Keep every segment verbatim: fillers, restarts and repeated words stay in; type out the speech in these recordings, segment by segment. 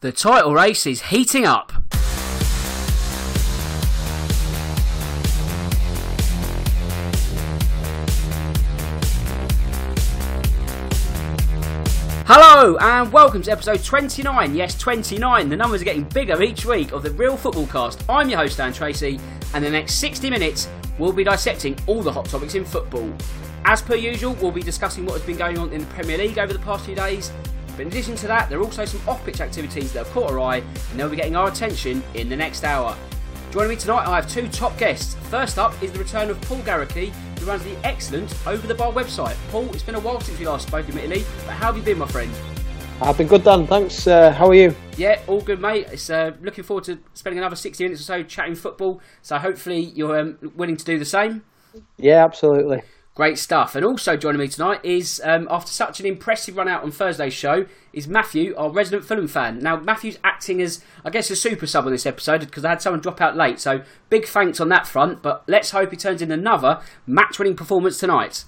The title race is heating up. Hello and welcome to episode twenty-nine, yes twenty-nine, the numbers are getting bigger each week of the Real Football Cast. I'm your host Dan Tracy, and the next sixty minutes we'll be dissecting all the hot topics in football. As per usual, we'll be discussing what has been going on in the Premier League over the past few days, but in addition to that there are also some off-pitch activities that have caught our eye and they'll be getting our attention in the next hour. Joining me tonight I have two top guests. First up is the return of Paul Garricky, who runs the excellent Over the Bar website. Paul, it's been a while since we last spoke, admittedly, but how have you been, my friend? I've been good, Dan, thanks. Uh, how are you? Yeah, all good, mate. It's uh, looking forward to spending another sixty minutes or so chatting football, so hopefully you're um, willing to do the same. Yeah, absolutely. Great stuff. And also joining me tonight is, um, after such an impressive run out on Thursday's show, is Matthew, our resident Fulham fan. Now, Matthew's acting as, I guess, a super sub on this episode because I had someone drop out late. So, big thanks on that front. But let's hope he turns in another match-winning performance tonight.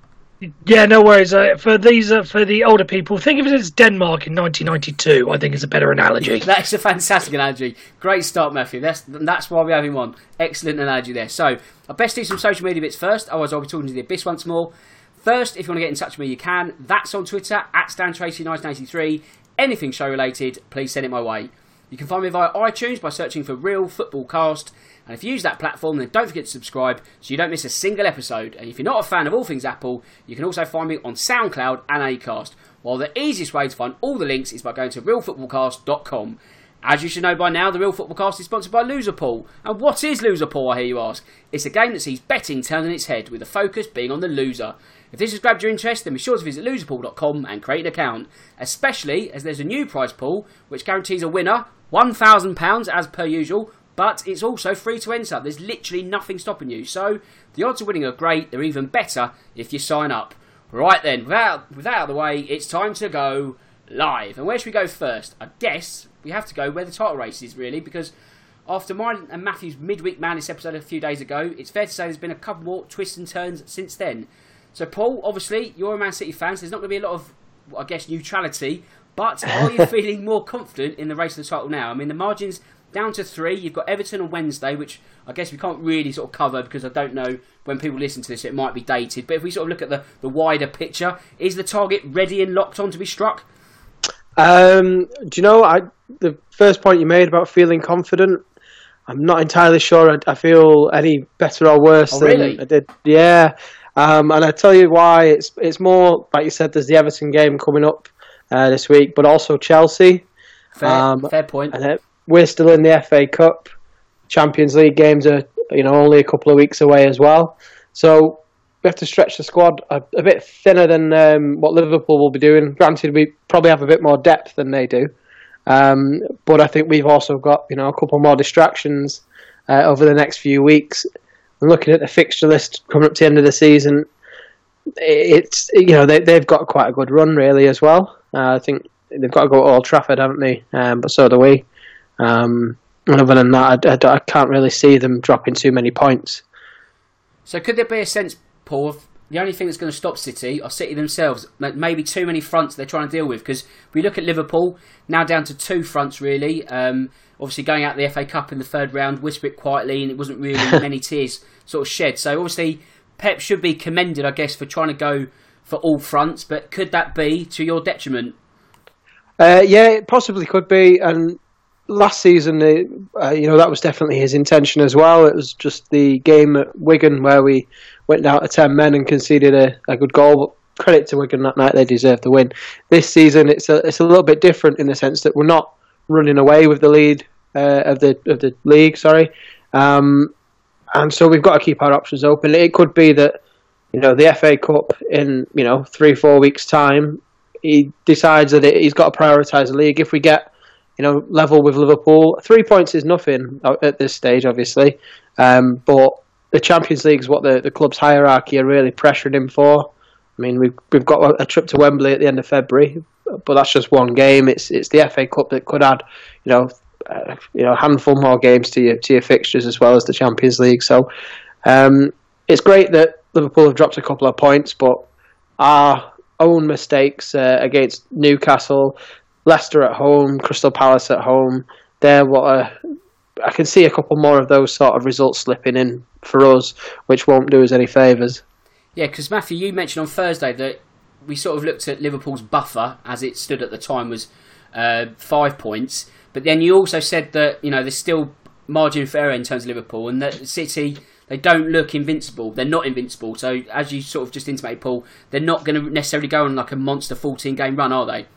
Yeah, no worries. Uh, for these, uh, for the older people, think of it as Denmark in nineteen ninety-two. I think is a better analogy. That's a fantastic analogy. Great start, Matthew. That's that's why we have him on. Excellent analogy there. So, I best do some social media bits first. Otherwise, I'll be talking to the Abyss once more. First, if you want to get in touch with me, you can. That's on Twitter at Stan Tracy nineteen eighty-three. Anything show related, please send it my way. You can find me via iTunes by searching for Real Football Cast. And if you use that platform, then don't forget to subscribe so you don't miss a single episode. And if you're not a fan of all things Apple, you can also find me on SoundCloud and Acast. While the easiest way to find all the links is by going to real football cast dot com. As you should know by now, the Real Football Cast is sponsored by Loserpool. And what is Loserpool, I hear you ask? It's a game that sees betting turned on its head, with the focus being on the loser. If this has grabbed your interest, then be sure to visit loserpool dot com and create an account. Especially as there's a new prize pool, which guarantees a winner one thousand pounds as per usual, but it's also free to enter. There's literally nothing stopping you. So the odds of winning are great. They're even better if you sign up. Right then, without, without out of the way, it's time to go live. And where should we go first? I guess we have to go where the title race is, really, because after mine and Matthew's midweek madness episode a few days ago, it's fair to say there's been a couple more twists and turns since then. So, Paul, obviously, you're a Man City fan, so there's not going to be a lot of, I guess, neutrality, but are you feeling more confident in the race for the title now? I mean, the margin's down to three. You've got Everton on Wednesday, which I guess we can't really sort of cover because I don't know when people listen to this, it might be dated. But if we sort of look at the, the wider picture, is the target ready and locked on to be struck? Um, do you know, I the first point you made about feeling confident, I'm not entirely sure I, I feel any better or worse oh, than really? I did. Yeah, um, and I tell you why. It's it's more, like you said, there's the Everton game coming up uh, this week, but also Chelsea. Fair, um, fair point. And it, we're still in the F A Cup. Champions League games are, you know, only a couple of weeks away as well. So we have to stretch the squad a, a bit thinner than um, what Liverpool will be doing. Granted, we probably have a bit more depth than they do. Um, but I think we've also got, you know, a couple more distractions uh, over the next few weeks. And looking at the fixture list coming up to the end of the season, it's, you know, they, they've got quite a good run, really, as well. Uh, I think they've got to go to Old Trafford, haven't they? Um, but so do we. Um, and other than that, I, I, I can't really see them dropping too many points. So could there be a sense, Paul, of the only thing that's going to stop City are City themselves? Maybe too many fronts they're trying to deal with? Because we look at Liverpool, now down to two fronts, really. Um, obviously going out the F A Cup in the third round, whisper it quietly, and it wasn't really many tears sort of shed. So obviously Pep should be commended, I guess, for trying to go for all fronts. But could that be to your detriment? Uh, yeah, it possibly could be. And last season, uh, you know, that was definitely his intention as well. It was just the game at Wigan where we went down to ten men and conceded a, a good goal. But credit to Wigan that night; they deserved the win. This season, it's a it's a little bit different in the sense that we're not running away with the lead uh, of the of the league. Sorry, um, and so we've got to keep our options open. It could be that, you know, the F A Cup in, you know, three four weeks time, he decides that he's got to prioritise the league. If we get, you know, level with Liverpool, three points is nothing at this stage, obviously. Um, but the Champions League is what the, the club's hierarchy are really pressuring him for. I mean, we've we've got a, a trip to Wembley at the end of February, but that's just one game. It's it's the F A Cup that could add, you know, uh, you know, a handful more games to your to your fixtures as well as the Champions League. So um, it's great that Liverpool have dropped a couple of points, but our own mistakes uh, against Newcastle, Leicester at home, Crystal Palace at home. They're what a, I can see a couple more of those sort of results slipping in for us, which won't do us any favours. Yeah, because Matthew, you mentioned on Thursday that we sort of looked at Liverpool's buffer as it stood at the time was uh, five points, but then you also said that you know there's still margin for error in terms of Liverpool, and that City, they don't look invincible. They're not invincible. So as you sort of just intimated, Paul, they're not going to necessarily go on like a monster fourteen game run, are they?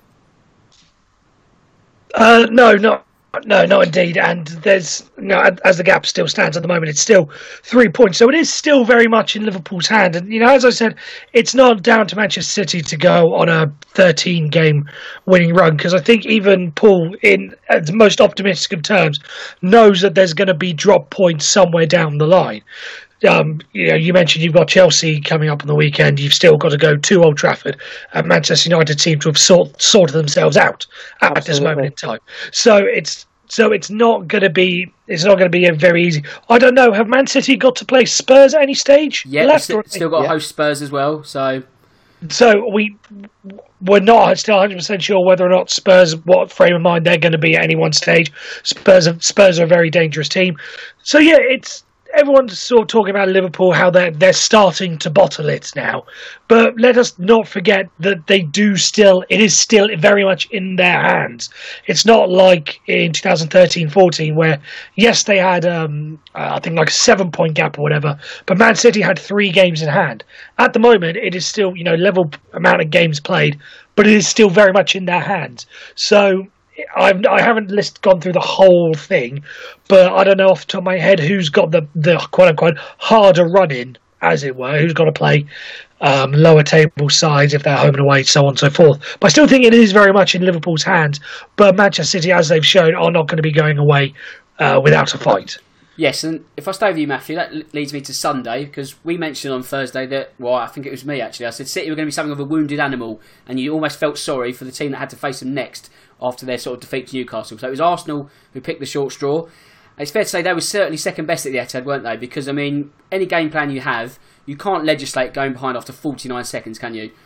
Uh, no, not no, not indeed. And there's no, as the gap still stands at the moment, it's still three points. So it is still very much in Liverpool's hand. And you know, as I said, it's not down to Manchester City to go on a thirteen game winning run, because I think even Paul, in the most optimistic of terms, knows that there's going to be drop points somewhere down the line. Um, you know, you mentioned you've got Chelsea coming up on the weekend. You've still got to go to Old Trafford, and Manchester United seem to have sort, sorted themselves out at Absolutely. This moment in time. So it's so it's not going to be it's not going to be a very easy. I don't know. Have Man City got to play Spurs at any stage? Yeah, left st- still got to yeah. host Spurs as well. So, so we we're not still one hundred percent sure whether or not Spurs, what frame of mind they're going to be at any one stage. Spurs are, Spurs are a very dangerous team. So yeah, it's. Everyone's sort of talking about Liverpool, how they're, they're starting to bottle it now. But let us not forget that they do still, it is still very much in their hands. It's not like in twenty thirteen fourteen where, yes, they had, um, I think, like a seven-point gap or whatever, but Man City had three games in hand. At the moment, it is still, you know, level amount of games played, but it is still very much in their hands. So I've, I haven't list, gone through the whole thing, but I don't know off the top of my head who's got the, the quote-unquote harder run-in, as it were, who's got to play um, lower table sides if they're home and away, so on and so forth. But I still think it is very much in Liverpool's hands, but Manchester City, as they've shown, are not going to be going away uh, without a fight. Yes, and if I stay with you, Matthew, that leads me to Sunday, because we mentioned on Thursday that, well, I think it was me actually, I said City were going to be something of a wounded animal, and you almost felt sorry for the team that had to face them next after their sort of defeat to Newcastle. So it was Arsenal who picked the short straw. It's fair to say they were certainly second best at the Etihad, weren't they? Because, I mean, any game plan you have, you can't legislate going behind after forty-nine seconds, can you?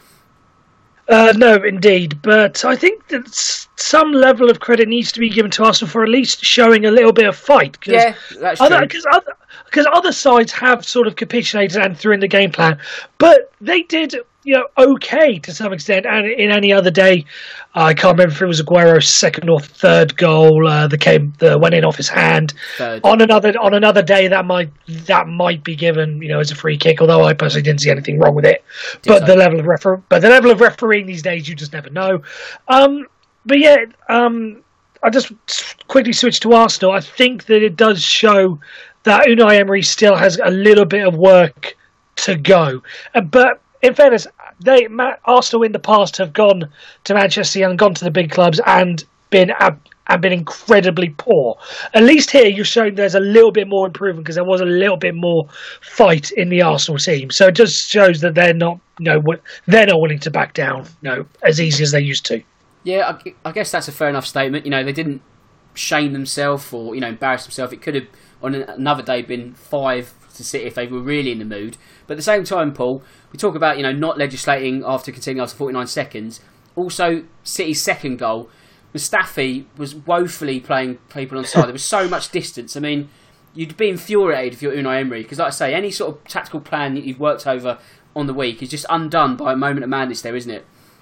Uh, no, indeed. But I think that some level of credit needs to be given to Arsenal for at least showing a little bit of fight. Cause yeah, that's other, true. Because other, because other sides have sort of capitulated and threw in the game plan. But they did, you know, okay to some extent. And in any other day, uh, I can't remember if it was Aguero's second or third goal uh, that came that went in off his hand. Third. On another on another day, that might that might be given, you know, as a free kick. Although I personally didn't see anything wrong with it. Did but so. the level of refer- but the level of refereeing these days, you just never know. Um, but yeah, um, I just quickly switch to Arsenal. I think that it does show that Unai Emery still has a little bit of work to go. Uh, but in fairness, they Arsenal in the past have gone to Manchester and gone to the big clubs and been ab- and been incredibly poor. At least here you're showing there's a little bit more improvement because there was a little bit more fight in the Arsenal team. So it just shows that they're not, you know, they're not willing to back down, you know, as easy as they used to. Yeah, I, I guess that's a fair enough statement. You know, they didn't shame themselves or, you know, embarrass themselves. It could have on another day been five to City if they were really in the mood. But at the same time, Paul, we talk about, you know, not legislating after conceding after forty-nine seconds. Also, City's second goal, Mustafi was woefully playing people on side. There was so much distance. I mean, you'd be infuriated if you're Unai Emery because, like I say, any sort of tactical plan that you've worked over on the week is just undone by a moment of madness there, isn't it?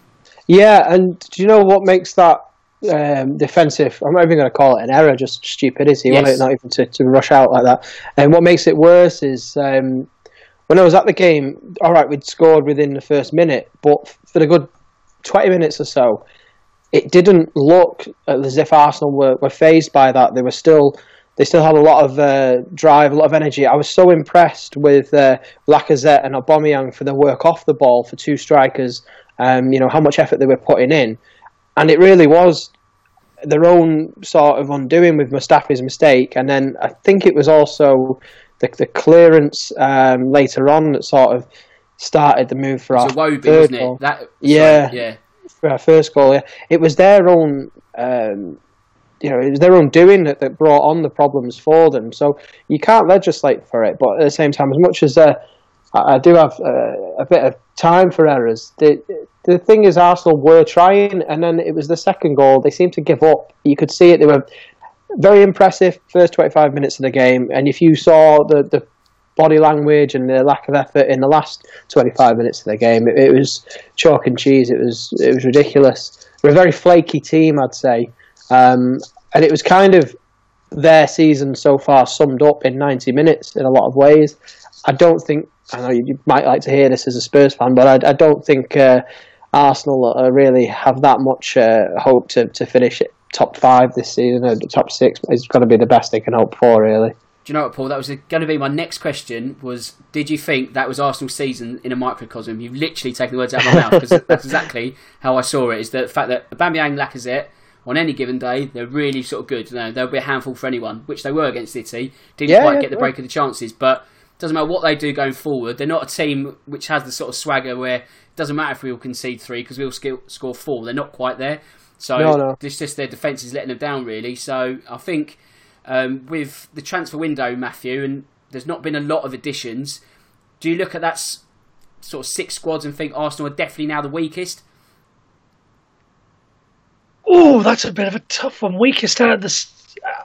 Yeah, and do you know what makes that um, defensive? I'm not even going to call it an error, just stupidity. Yes. Not even to, to rush out like that. And what makes it worse is um, when I was at the game, all right, we'd scored within the first minute, but for a good twenty minutes or so, it didn't look as if Arsenal were, were fazed by that. They were still, they still had a lot of uh, drive, a lot of energy. I was so impressed with uh, Lacazette and Aubameyang for their work off the ball for two strikers. Um, you know how much effort they were putting in, and it really was their own sort of undoing with Mustafi's mistake. And then I think it was also the, the clearance um, later on that sort of started the move for our Iwobi, third wasn't goal. it? That, yeah, sorry, yeah. For our first goal, yeah. It was their own, um, you know, it was their own doing that, that brought on the problems for them. So you can't legislate for it, but at the same time, as much as uh, I, I do have uh, a bit of time for errors, they the thing is, Arsenal were trying, and then it was the second goal. They seemed to give up. You could see it. They were very impressive first twenty-five minutes of the game, and if you saw the, the body language and the lack of effort in the last twenty-five minutes of the game, it, it was chalk and cheese. It was it was ridiculous. We're a very flaky team, I'd say, um, and it was kind of their season so far summed up in ninety minutes in a lot of ways. I don't think, I know you might like to hear this as a Spurs fan, but I, I don't think uh, Arsenal uh, really have that much uh, hope to, to finish it top five this season, or top six. It's got to be the best they can hope for, really. Do you know what, Paul? That was going to be my next question. Was did you think that was Arsenal's season in a microcosm? You've literally taken the words out of my mouth, because that's exactly how I saw it. Is the fact that Aubameyang, Lacazette, on any given day, they're really sort of good. You know, they'll be a handful for anyone, which they were against City. Didn't yeah, quite yeah, get the yeah. break of the chances, but it doesn't matter what they do going forward. They're not a team which has the sort of swagger where it doesn't matter if we all concede three because we'll score four. They're not quite there. So no, no. it's just their defence is letting them down, really. So I think um, with the transfer window, Matthew, and there's not been a lot of additions, do you look at that s- sort of six squads and think Arsenal are definitely now the weakest? Oh, that's a bit of a tough one. Weakest out of the. Uh,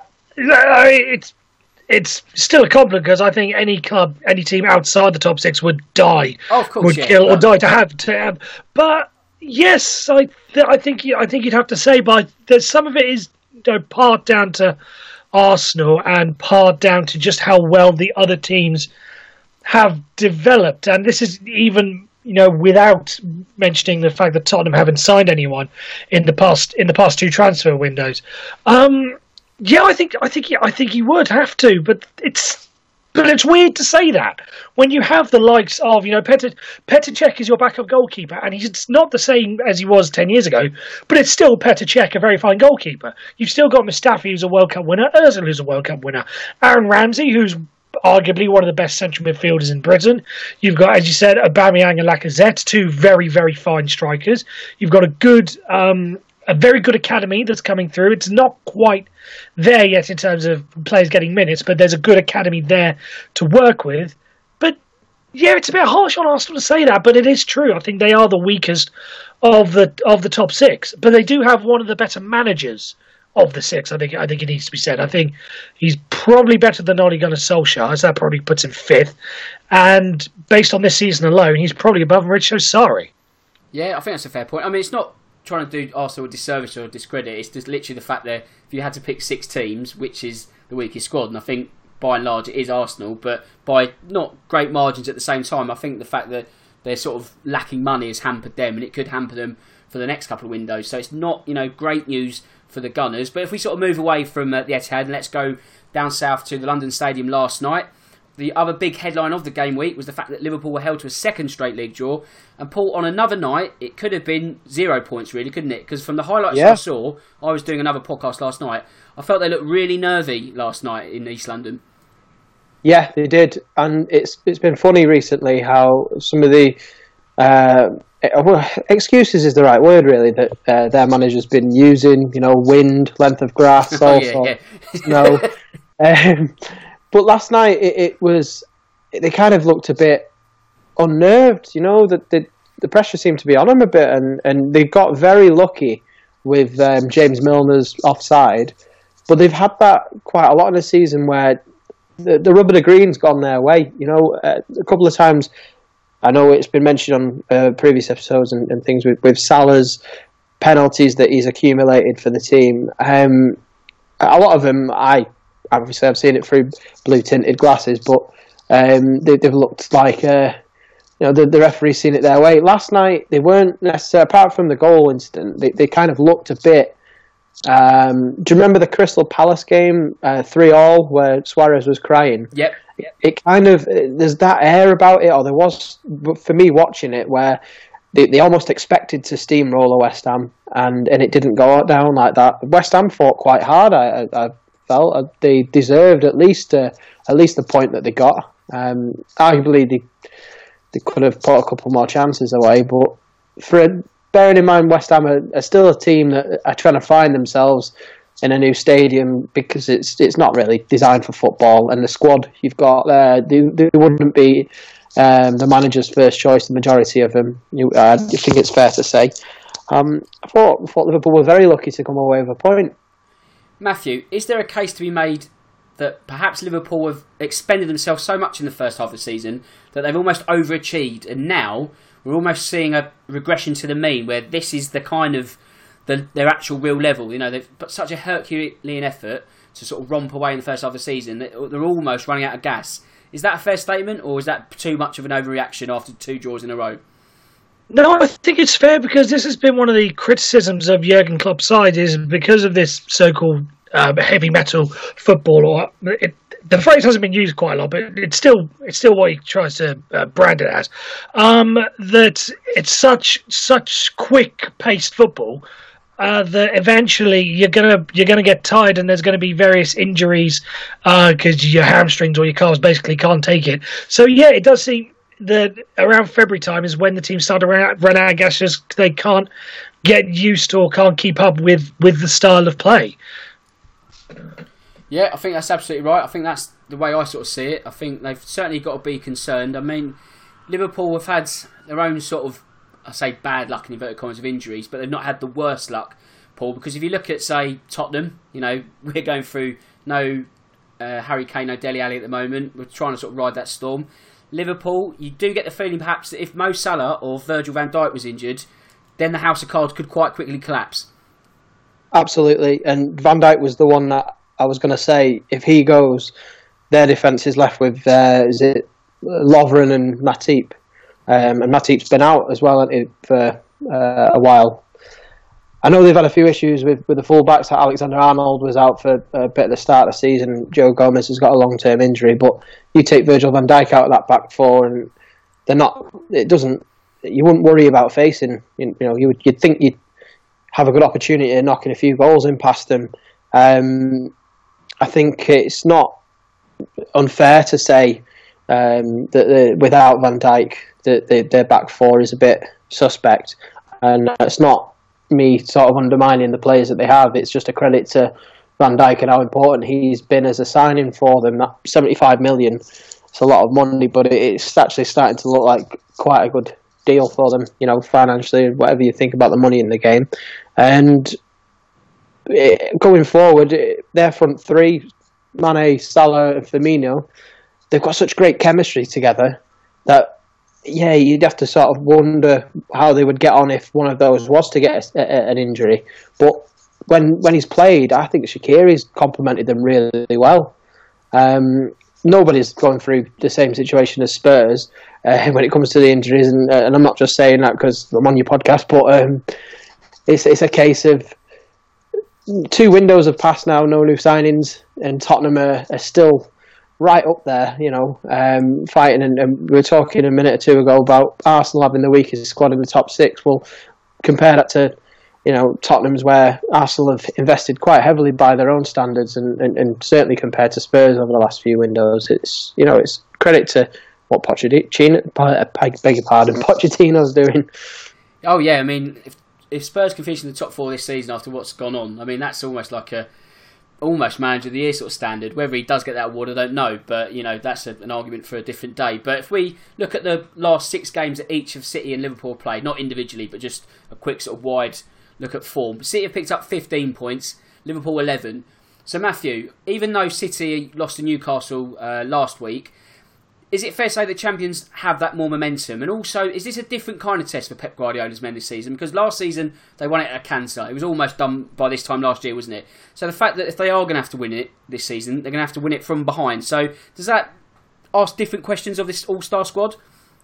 it's it's still a compliment because I think any club, any team outside the top six would die, oh, of course, would yeah, kill yeah. or die to have to have. But yes, I th- I think you, I think you'd have to say, but there's some of it is you know, part down to Arsenal and part down to just how well the other teams have developed, and this is even. You know, without mentioning the fact that Tottenham haven't signed anyone in the past in the past two transfer windows, um, yeah, I think I think I think you would have to, but it's but it's weird to say that when you have the likes of you know Petr Petr Cech is your backup goalkeeper, and he's not the same as he was ten years ago, but it's still Petr Cech, a very fine goalkeeper. You've still got Mustafi, who's a World Cup winner, Ozil, who's a World Cup winner, Aaron Ramsey, who's arguably one of the best central midfielders in Britain. You've got, as you said, Aubameyang and Lacazette, two very, very fine strikers. You've got a good, um, a very good academy that's coming through. It's not quite there yet in terms of players getting minutes, but there's a good academy there to work with. But yeah, it's a bit harsh on Arsenal to say that, but it is true. I think they are the weakest of the of the top six, but they do have one of the better managers of the six. I think I think it needs to be said. I think he's probably better than Ole Gunnar Solskjaer, as that probably puts him fifth. And based on this season alone, he's probably above Maurizio Sarri. Yeah, I think that's a fair point. I mean, it's not trying to do Arsenal a disservice or a discredit. It's just literally the fact that if you had to pick six teams, which is the weakest squad, and I think by and large it is Arsenal, but by not great margins at the same time. I think the fact that they're sort of lacking money has hampered them, and it could hamper them for the next couple of windows. So it's not, you know, great news for the Gunners. But if we sort of move away from uh, the Etihad and let's go down south to the London Stadium last night, the other big headline of the game week was the fact that Liverpool were held to a second straight league draw. And Paul, on another night, it could have been zero points really, couldn't it? Because from the highlights yeah. I saw, I was doing another podcast last night, I felt they looked really nervy last night in East London. Yeah, they did. And it's it's been funny recently how some of the uh, well, excuses is the right word, really, that uh, their manager's been using, you know, wind, length of grass, oh, all yeah, sorts. yeah. No. um, but last night, it, it was, they kind of looked a bit unnerved, you know, that the, the pressure seemed to be on them a bit, and, and they got very lucky with um, James Milner's offside, but they've had that quite a lot in the season where the, the rubber to green's gone their way, you know, uh, a couple of times. I know it's been mentioned on uh, previous episodes and, and things with, with Salah's penalties that he's accumulated for the team. Um, a lot of them, I obviously I've seen it through blue tinted glasses, but um, they, they've looked like uh, you know the, the referee's seen it their way. Last night they weren't necessarily, apart from the goal incident, they they kind of looked a bit. Um, do you remember the Crystal Palace game, uh, three all, where Suarez was crying? Yep. It kind of, there's that air about it, or there was, for me watching it, where they, they almost expected to steamroll West Ham, and, and it didn't go down like that. West Ham fought quite hard, I, I, I felt. They deserved at least uh, at least the point that they got. Um, arguably, they, they could have put a couple more chances away, but for bearing in mind West Ham are, are still a team that are trying to find themselves in a new stadium because it's it's not really designed for football, and the squad you've got there, they, they wouldn't be um, the manager's first choice, the majority of them. You, uh, I think it's fair to say. Um, I thought, I thought Liverpool were very lucky to come away with a point. Matthew, is there a case to be made that perhaps Liverpool have expended themselves so much in the first half of the season that they've almost overachieved, and now we're almost seeing a regression to the mean, where this is the kind of the, their actual real level? You know, they've put such a Herculean effort to sort of romp away in the first half of the season that they're almost running out of gas. Is that a fair statement, or is that too much of an overreaction after two draws in a row? No, I think it's fair, because this has been one of the criticisms of Jurgen Klopp's side, is because of this so-called um, heavy metal football. Or it, the phrase hasn't been used quite a lot, but it's still it's still what he tries to uh, brand it as. Um, that it's such such quick-paced football uh, that eventually you're gonna you're gonna get tired, and there's going to be various injuries because uh, your hamstrings or your calves basically can't take it. So yeah, it does seem that around February time is when the team start to run out, run out of gas, just they can't get used to or can't keep up with, with the style of play. Yeah, I think that's absolutely right. I think that's the way I sort of see it. I think they've certainly got to be concerned. I mean, Liverpool have had their own sort of, I say bad luck in inverted commas of injuries, but they've not had the worst luck, Paul, because if you look at, say, Tottenham, you know, we're going through no uh, Harry Kane, no Dele Alli at the moment. We're trying to sort of ride that storm. Liverpool, you do get the feeling perhaps that if Mo Salah or Virgil van Dijk was injured, then the house of cards could quite quickly collapse. Absolutely, and Van Dijk was the one that I was going to say, if he goes, their defence is left with, uh, is it Lovren and Matip? Um, and Matip's been out as well for uh, a while. I know they've had a few issues with, with the full-backs. Alexander-Arnold was out for a bit at the start of the season. Joe Gomez has got a long-term injury, but you take Virgil van Dijk out of that back four, and they're not. It doesn't. You wouldn't worry about facing. You know, you would. You'd think you'd have a good opportunity of knocking a few goals in past them. Um, I think it's not unfair to say um, that the, without Van Dijk, that the, their back four is a bit suspect, and it's not me sort of undermining the players that they have. It's just a credit to Van Dijk and how important he's been as a signing for them. That seventy-five million, it's a lot of money, but it's actually starting to look like quite a good deal for them, you know, financially, whatever you think about the money in the game. And it, going forward, their front three, Mane, Salah and Firmino, they've got such great chemistry together that yeah, you'd have to sort of wonder how they would get on if one of those was to get a, a, an injury. But when when he's played, I think Shaqiri's complemented them really well. Um, nobody's going through the same situation as Spurs uh, when it comes to the injuries, and, uh, and I'm not just saying that because I'm on your podcast, but um, it's it's a case of two windows have passed now, no new signings, and Tottenham are, are still right up there, you know, um, fighting. And, and we were talking a minute or two ago about Arsenal having the weakest squad in the top six. Well, compare that to, you know, Tottenham's, where Arsenal have invested quite heavily by their own standards, and, and, and certainly compared to Spurs over the last few windows. It's, you know, it's credit to what Pochettino, I beg your pardon, Pochettino's doing. Oh yeah, I mean, if, if Spurs can finish in the top four this season after what's gone on, I mean, that's almost like a almost manager of the year sort of standard. Whether he does get that award, I don't know, but you know, that's a, an argument for a different day. But if we look at the last six games that each of City and Liverpool played, not individually, but just a quick sort of wide look at form, City have picked up fifteen points, Liverpool eleven. So Matthew, even though City lost to Newcastle uh, last week, is it fair to say that champions have that more momentum? And also, is this a different kind of test for Pep Guardiola's men this season? Because last season, they won it at Cancer. It was almost done by this time last year, wasn't it? So the fact that if they are going to have to win it this season, they're going to have to win it from behind. So does that ask different questions of this all-star squad?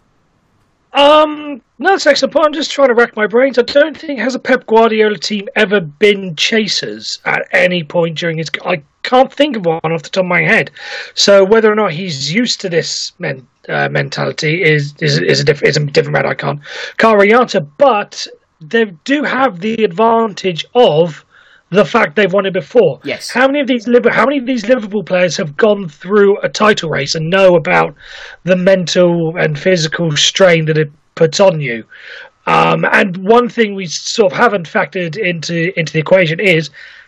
Um, no, that's an excellent point. I'm just trying to rack my brains. I don't think has a Pep Guardiola team ever been chasers at any point during his. I can't think of one off the top of my head. So whether or not he's used to this men, uh, mentality is is is a different is a different matter. I can't can't really answer. But they do have the advantage of the fact they've won it before. Yes. How many of these How many of these Liverpool players have gone through a title race and know about the mental and physical strain that it puts on you? Um, and one thing we sort of haven't factored into into the equation is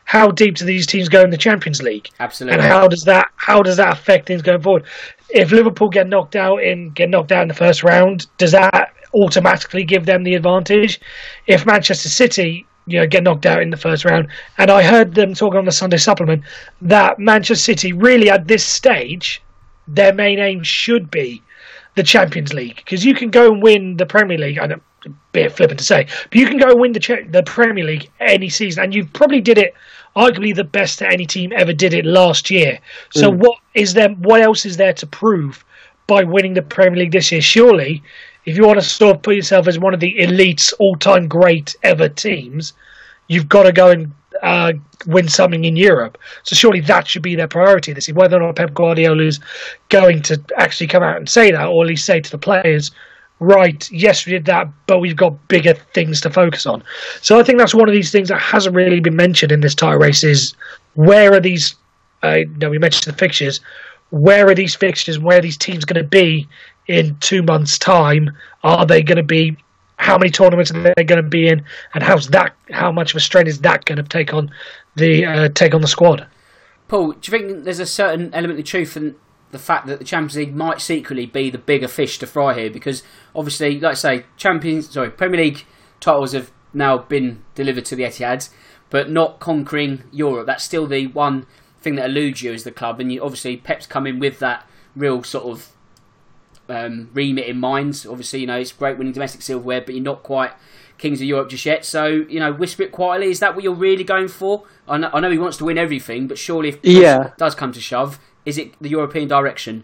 how deep do these teams go in the Champions League? Absolutely. And how does that how does that affect things going forward? If Liverpool get knocked out in get knocked out in the first round, does that automatically give them the advantage? If Manchester City, you know, get knocked out in the first round, and I heard them talking on the Sunday Supplement that Manchester City really at this stage, their main aim should be the Champions League, because you can go and win the Premier League. I know, a bit flippant to say, but you can go and win the the Premier League any season, and you probably did it arguably the best that any team ever did it last year. So mm. what is there? What else is there to prove by winning the Premier League this year? Surely, if you want to sort of put yourself as one of the elite's all-time great ever teams, you've got to go and uh, win something in Europe. So surely that should be their priority this year. Whether or not Pep Guardiola is going to actually come out and say that, or at least say to the players, right, yes, we did that, but we've got bigger things to focus on. So I think that's one of these things that hasn't really been mentioned in this title race is where are these, uh, no, we mentioned the fixtures, where are these fixtures, where are these teams going to be in two months' time? Are they going to be, how many tournaments are they going to be in, and how's that, how much of a strain is that going to take on the uh, take on the squad? Paul, do you think there's a certain element of truth in the fact that the Champions League might secretly be the bigger fish to fry here? Because obviously, like I say, Champions, sorry, Premier League titles have now been delivered to the Etihad, but not conquering Europe. That's still the one thing that eludes you as the club, and you, obviously Pep's come in with that real sort of um, remit in mind. Obviously, you know, it's great winning domestic silverware, but you're not quite Kings of Europe just yet. So, you know, whisper it quietly. Is that what you're really going for? I know, I know he wants to win everything, but surely if yeah. it does come to shove, is it the European direction?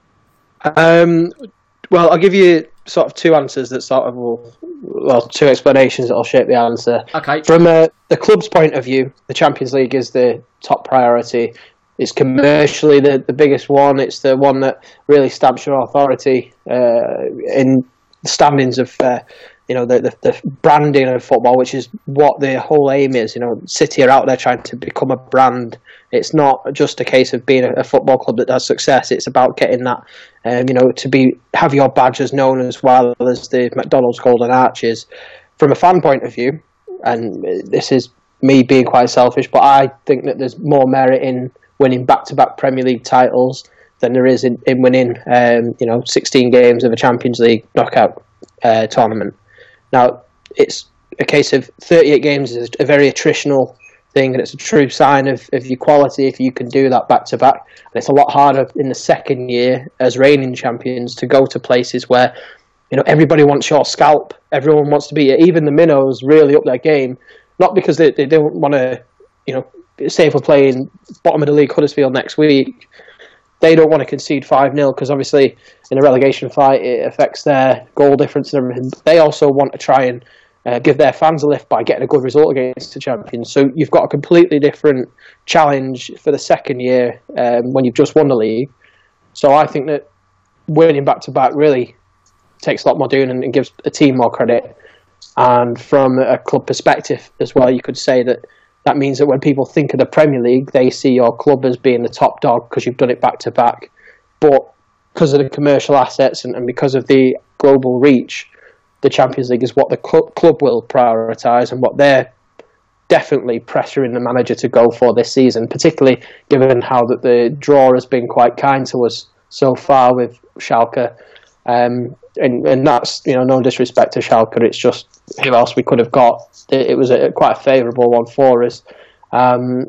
Um, well, I'll give you sort of two answers that sort of will, well, two explanations that will shape the answer. Okay. From uh, the club's point of view, the Champions League is the top priority. It's commercially the, the biggest one. It's the one that really stamps your authority uh, in the standings of, uh, you know, the, the the branding of football, which is what the whole aim is. You know, City are out there trying to become a brand. It's not just a case of being a, a football club that does success. It's about getting that, um, you know, to be have your badges known as well as the McDonald's Golden Arches. From a fan point of view, and this is me being quite selfish, but I think that there's more merit in winning back-to-back Premier League titles than there is in, in winning, um, you know, sixteen games of a Champions League knockout uh, tournament. Now, it's a case of thirty-eight games is a very attritional thing, and it's a true sign of, of your quality if you can do that back-to-back. And it's a lot harder in the second year as reigning champions to go to places where, you know, everybody wants your scalp. Everyone wants to be it. Even the minnows really up their game, not because they, they don't want to, you know, say if we're playing bottom of the league Huddersfield next week, they don't want to concede five nil because obviously in a relegation fight it affects their goal difference and everything. They also want to try and uh, give their fans a lift by getting a good result against the champions. So you've got a completely different challenge for the second year um, when you've just won the league. So I think that winning back-to-back really takes a lot more doing and, and gives a team more credit. And from a club perspective as well, you could say that that means that when people think of the Premier League, they see your club as being the top dog because you've done it back-to-back. But because of the commercial assets and, and because of the global reach, the Champions League is what the cl- club will prioritise and what they're definitely pressuring the manager to go for this season, particularly given how that the draw has been quite kind to us so far with Schalke. Um, and, and that's, you know, no disrespect to Schalke, it's just who else we could have got. It, it was a, quite a favourable one for us. Um,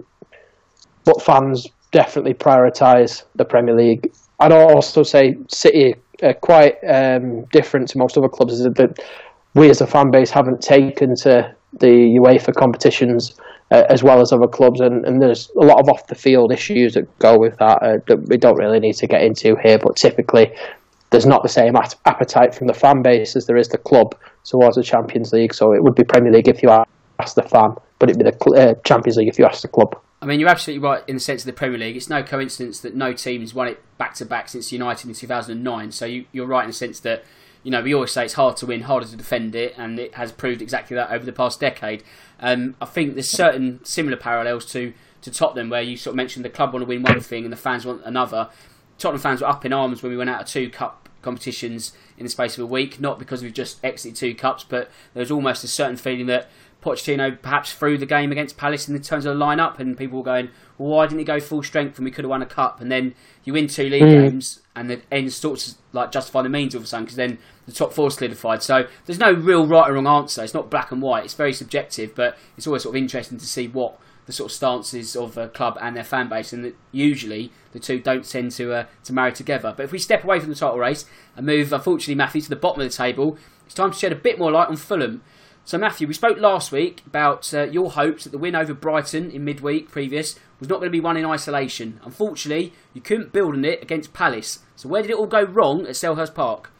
but fans definitely prioritise the Premier League. I'd also say City are quite um, different to most other clubs, is that we as a fan base haven't taken to the UEFA competitions uh, as well as other clubs, and, and there's a lot of off-the-field issues that go with that uh, that we don't really need to get into here, but typically there's not the same appetite from the fan base as there is the club towards the Champions League. So it would be Premier League if you ask the fan, but it'd be the uh, Champions League if you ask the club. I mean, you're absolutely right in the sense of the Premier League. It's no coincidence that no team has won it back-to-back since United in two thousand nine. So you, you're right in the sense that, you know, we always say it's hard to win, harder to defend it, and it has proved exactly that over the past decade. Um, I think there's certain similar parallels to, to Tottenham, where you sort of mentioned the club want to win one thing and the fans want another. Tottenham fans were up in arms when we went out of two cup competitions in the space of a week, not because we've just exited two cups, but there was almost a certain feeling that Pochettino perhaps threw the game against Palace in terms of the line-up, and people were going, well, why didn't he go full strength when we could have won a cup? And then you win two league mm. games, and the end starts to like justify the means all of a sudden, because then the top four solidified. So there's no real right or wrong answer. It's not black and white. It's very subjective, but it's always sort of interesting to see what the sort of stances of a club and their fan base, and that usually the two don't tend to uh, to marry together. But if we step away from the title race and move, unfortunately, Matthew, to the bottom of the table, it's time to shed a bit more light on Fulham. So, Matthew, we spoke last week about uh, your hopes that the win over Brighton in midweek previous was not going to be won in isolation. Unfortunately, you couldn't build on it against Palace. So where did it all go wrong at Selhurst Park?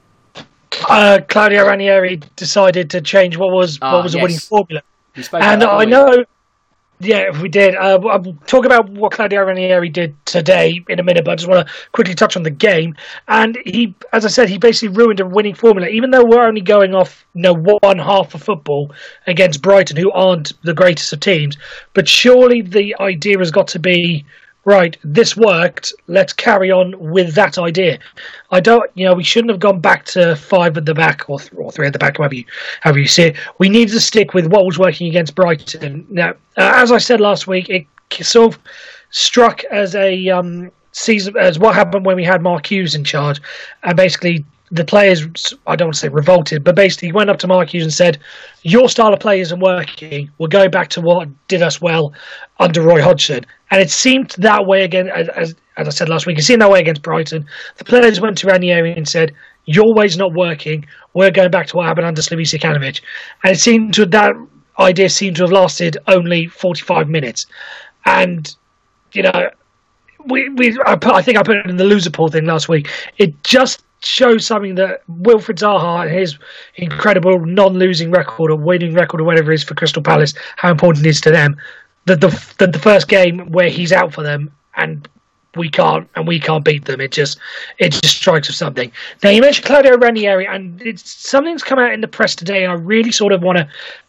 Uh, Claudio Ranieri decided to change what was ah, what was yes. a winning formula. And I know... Yeah, we did. Uh, I'll talk about what Claudio Ranieri did today in a minute, but I just want to quickly touch on the game. And he, as I said, he basically ruined a winning formula, even though we're only going off you know, one half of football against Brighton, who aren't the greatest of teams. But surely the idea has got to be, right, this worked, let's carry on with that idea. I don't, you know, we shouldn't have gone back to five at the back or, th- or three at the back, however you, however you see it. We needed to stick with what was working against Brighton. Now, uh, as I said last week, it sort of struck as a um, season, as what happened when we had Mark Hughes in charge, and basically the players, I don't want to say revolted, but basically he went up to Mark Hughes and said, your style of play isn't working. We're going back to what did us well under Roy Hodgson. And it seemed that way again, as, as, as I said last week, it seemed that way against Brighton. The players went to Ranieri and said, your way's not working. We're going back to what happened under Slavisa Kanovic. And it seemed to, that idea seemed to have lasted only forty-five minutes. And, you know, we, we I, put, I think I put it in the loser pool thing last week. It just shows something that Wilfried Zaha and his incredible non-losing record or winning record or whatever it is for Crystal Palace, how important it is to them. That the, the the first game where he's out for them and we can't and we can't beat them, it just it just strikes with something. Now you mentioned Claudio Ranieri, and it's something's come out in the press today, and I really sort of want to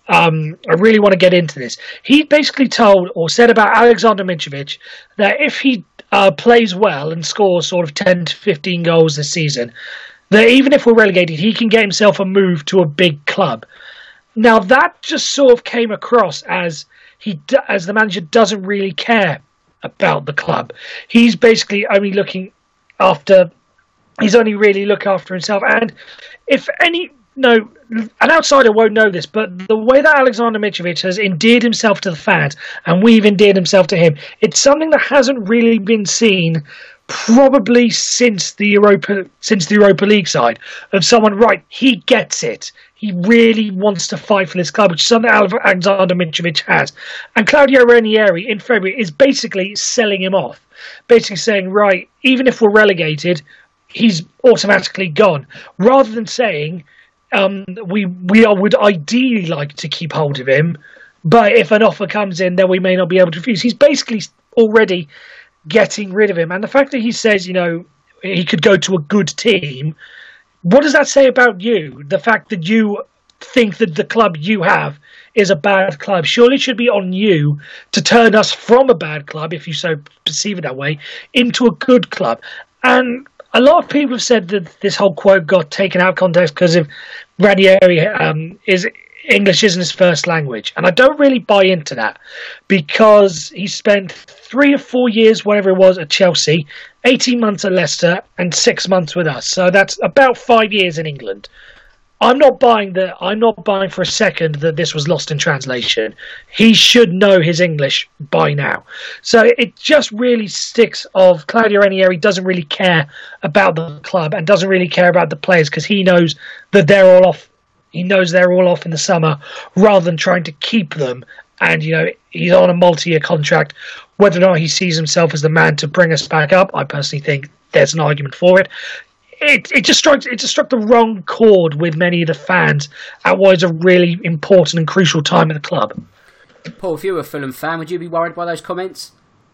um I really want to get into this. He basically told or said about Alexander Mitrovic that if he uh, plays well and scores sort of ten to fifteen goals this season, that even if we're relegated, he can get himself a move to a big club. Now that just sort of came across as he, as the manager, doesn't really care about the club. He's basically only looking after. He's only really look after himself. And if any, no, an outsider won't know this, but the way that Alexander Mitrovic has endeared himself to the fans, and we've endeared himself to him, it's something that hasn't really been seen probably since the Europa since the Europa League side of someone, right, he gets it. He really wants to fight for this club, which is something Alexander Mitrovic has. And Claudio Ranieri in February is basically selling him off. Basically saying, right, even if we're relegated, he's automatically gone. Rather than saying, um, we we are, would ideally like to keep hold of him, but if an offer comes in, then we may not be able to refuse. He's basically already getting rid of him. And the fact that he says, you know, he could go to a good team, what does that say about you? The fact that you think that the club you have is a bad club. Surely it should be on you to turn us from a bad club, if you so perceive it that way, into a good club. And a lot of people have said that this whole quote got taken out of context because of Ranieri um, is English isn't his first language. And I don't really buy into that, because he spent three or four years, whatever it was, at Chelsea, eighteen months at Leicester, and six months with us. So that's about five years in England. I'm not buying that. I'm not buying for a second that this was lost in translation. He should know his English by now. So it just really sticks of Claudio Ranieri doesn't really care about the club and doesn't really care about the players, because he knows that they're all off. He knows they're all off in the summer, rather than trying to keep them. And, you know, he's on a multi-year contract. Whether or not he sees himself as the man to bring us back up, I personally think there's an argument for it. It it just strikes it just struck the wrong chord with many of the fans at what is a really important and crucial time in the club. Paul, if you were a Fulham fan, would you be worried by those comments?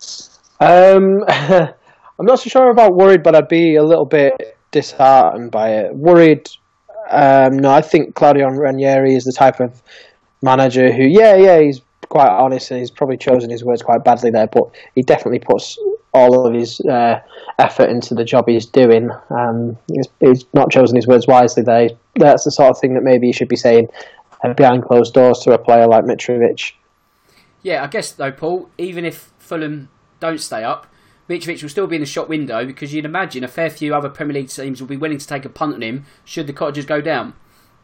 Um, I'm not so sure about worried, but I'd be a little bit disheartened by it. Worried. Um, no, I think Claudio Ranieri is the type of manager who, yeah, yeah, he's quite honest and he's probably chosen his words quite badly there, but he definitely puts all of his uh, effort into the job he's doing. Um, he's, he's not chosen his words wisely there. That's the sort of thing that maybe he should be saying uh, behind closed doors to a player like Mitrovic. Yeah, I guess though, Paul, even if Fulham don't stay up, Mitrovic will still be in the shop window, because you'd imagine a fair few other Premier League teams will be willing to take a punt on him should the Cottagers go down.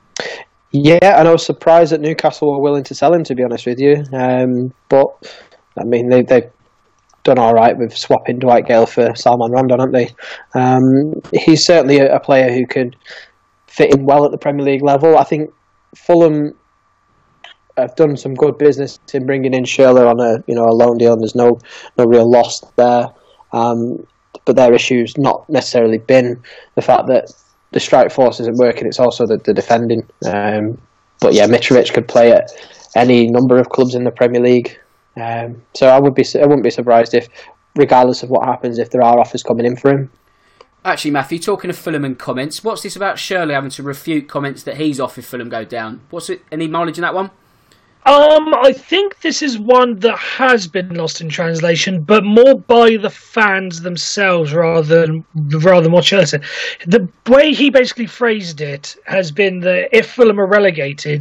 Yeah, and I was surprised that Newcastle were willing to sell him, to be honest with you. Um, but, I mean, they, they've done all right with swapping Dwight Gale for Salman Randon, haven't they? Um, he's certainly a, a player who can fit in well at the Premier League level. I think Fulham have done some good business in bringing in Schürrle on a you know a loan deal, and there's no no real loss there. Um, but their issue's not necessarily been the fact that the strike force isn't working. It's also the, the defending. Um, but yeah, Mitrovic could play at any number of clubs in the Premier League. Um, so I would be I wouldn't be surprised if, regardless of what happens, if there are offers coming in for him. Actually, Matthew, talking of Fulham and comments, what's this about Schürrle having to refute comments that he's off if Fulham go down? What's it? Any mileage in that one? Um, I think this is one that has been lost in translation, but more by the fans themselves rather than rather than what Schürrle said. The way he basically phrased it has been that if Fulham are relegated,